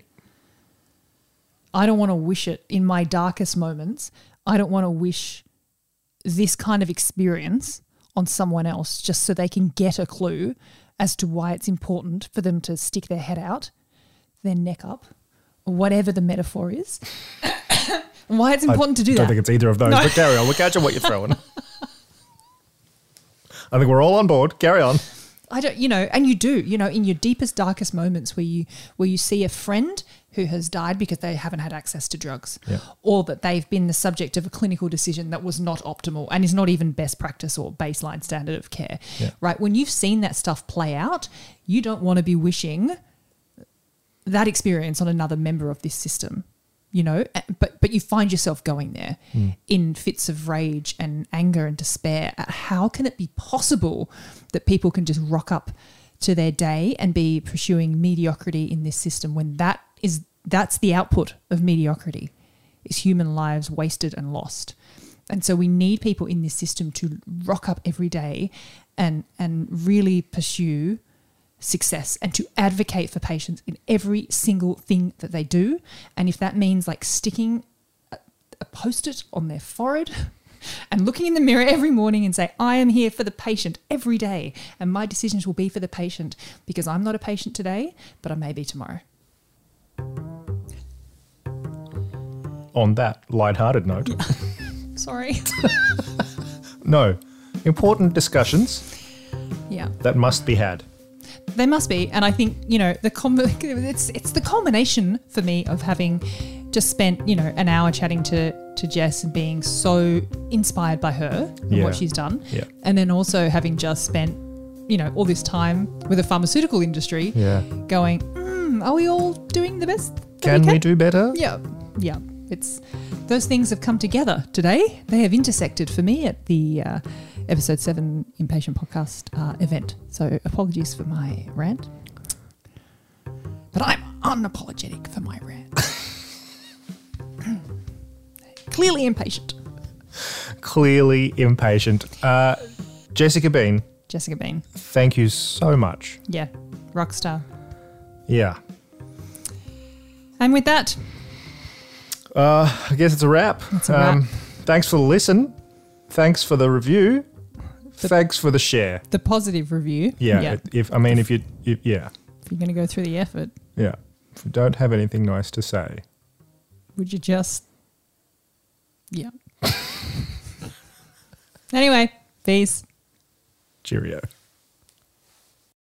B: I don't want to wish it in my darkest moments. I don't want to wish this kind of experience on someone else just so they can get a clue as to why it's important for them to stick their head out, their neck up, or whatever the metaphor is. And why it's important
A: I
B: to do
A: don't
B: that.
A: think it's either of those,
B: No.
A: but carry on. We're catching what you're throwing. I think we're all on board. Carry on.
B: I don't, you know, and you do, you know, in your deepest, darkest moments where you where you see a friend who has died because they haven't had access to drugs,
A: Yeah.
B: or that they've been the subject of a clinical decision that was not optimal and is not even best practice or baseline standard of care,
A: Yeah.
B: right? When you've seen that stuff play out, you don't want to be wishing that experience on another member of this system, you know, but but you find yourself going there
A: Mm.
B: in fits of rage and anger and despair at how can it be possible that people can just rock up to their day and be pursuing mediocrity in this system when that is that's the output of mediocrity is human lives wasted and lost. And so we need people in this system to rock up every day and and really pursue success and to advocate for patients in every single thing that they do. And if that means like sticking a, a post-it on their forehead and looking in the mirror every morning and say, I am here for the patient every day and my decisions will be for the patient because I'm not a patient today, but I may be tomorrow.
A: On that lighthearted note,
B: Sorry.
A: no, important discussions
B: Yeah.
A: that must be had.
B: They must be, and I think you know the com- it's it's the culmination for me of having just spent you know an hour chatting to to Jess and being so inspired by her and
A: Yeah.
B: what she's done,
A: Yeah.
B: and then also having just spent you know all this time with the pharmaceutical industry,
A: Yeah.
B: going, mm, are we all doing the best? that
A: Can
B: we
A: we do better?
B: Yeah, yeah. It's those things have come together today. They have intersected for me at the uh, episode seven Inpatient Podcast uh, event. So apologies for my rant, but I'm unapologetic for my rant. Clearly impatient.
A: Clearly impatient. Uh, Jessica Bean,
B: Jessica Bean.
A: Thank you so much.
B: Yeah, rock star.
A: Yeah.
B: And with that,
A: Uh, I guess it's a wrap.
B: It's a wrap.
A: Thanks for the listen. Thanks for the review. Thanks for the share.
B: the positive review.
A: Yeah.
B: yeah.
A: If I mean, if you, if, yeah,
B: If you're going to go through the effort,
A: yeah. If you don't have anything nice to say,
B: would you just... Yeah. Anyway, peace.
A: cheerio.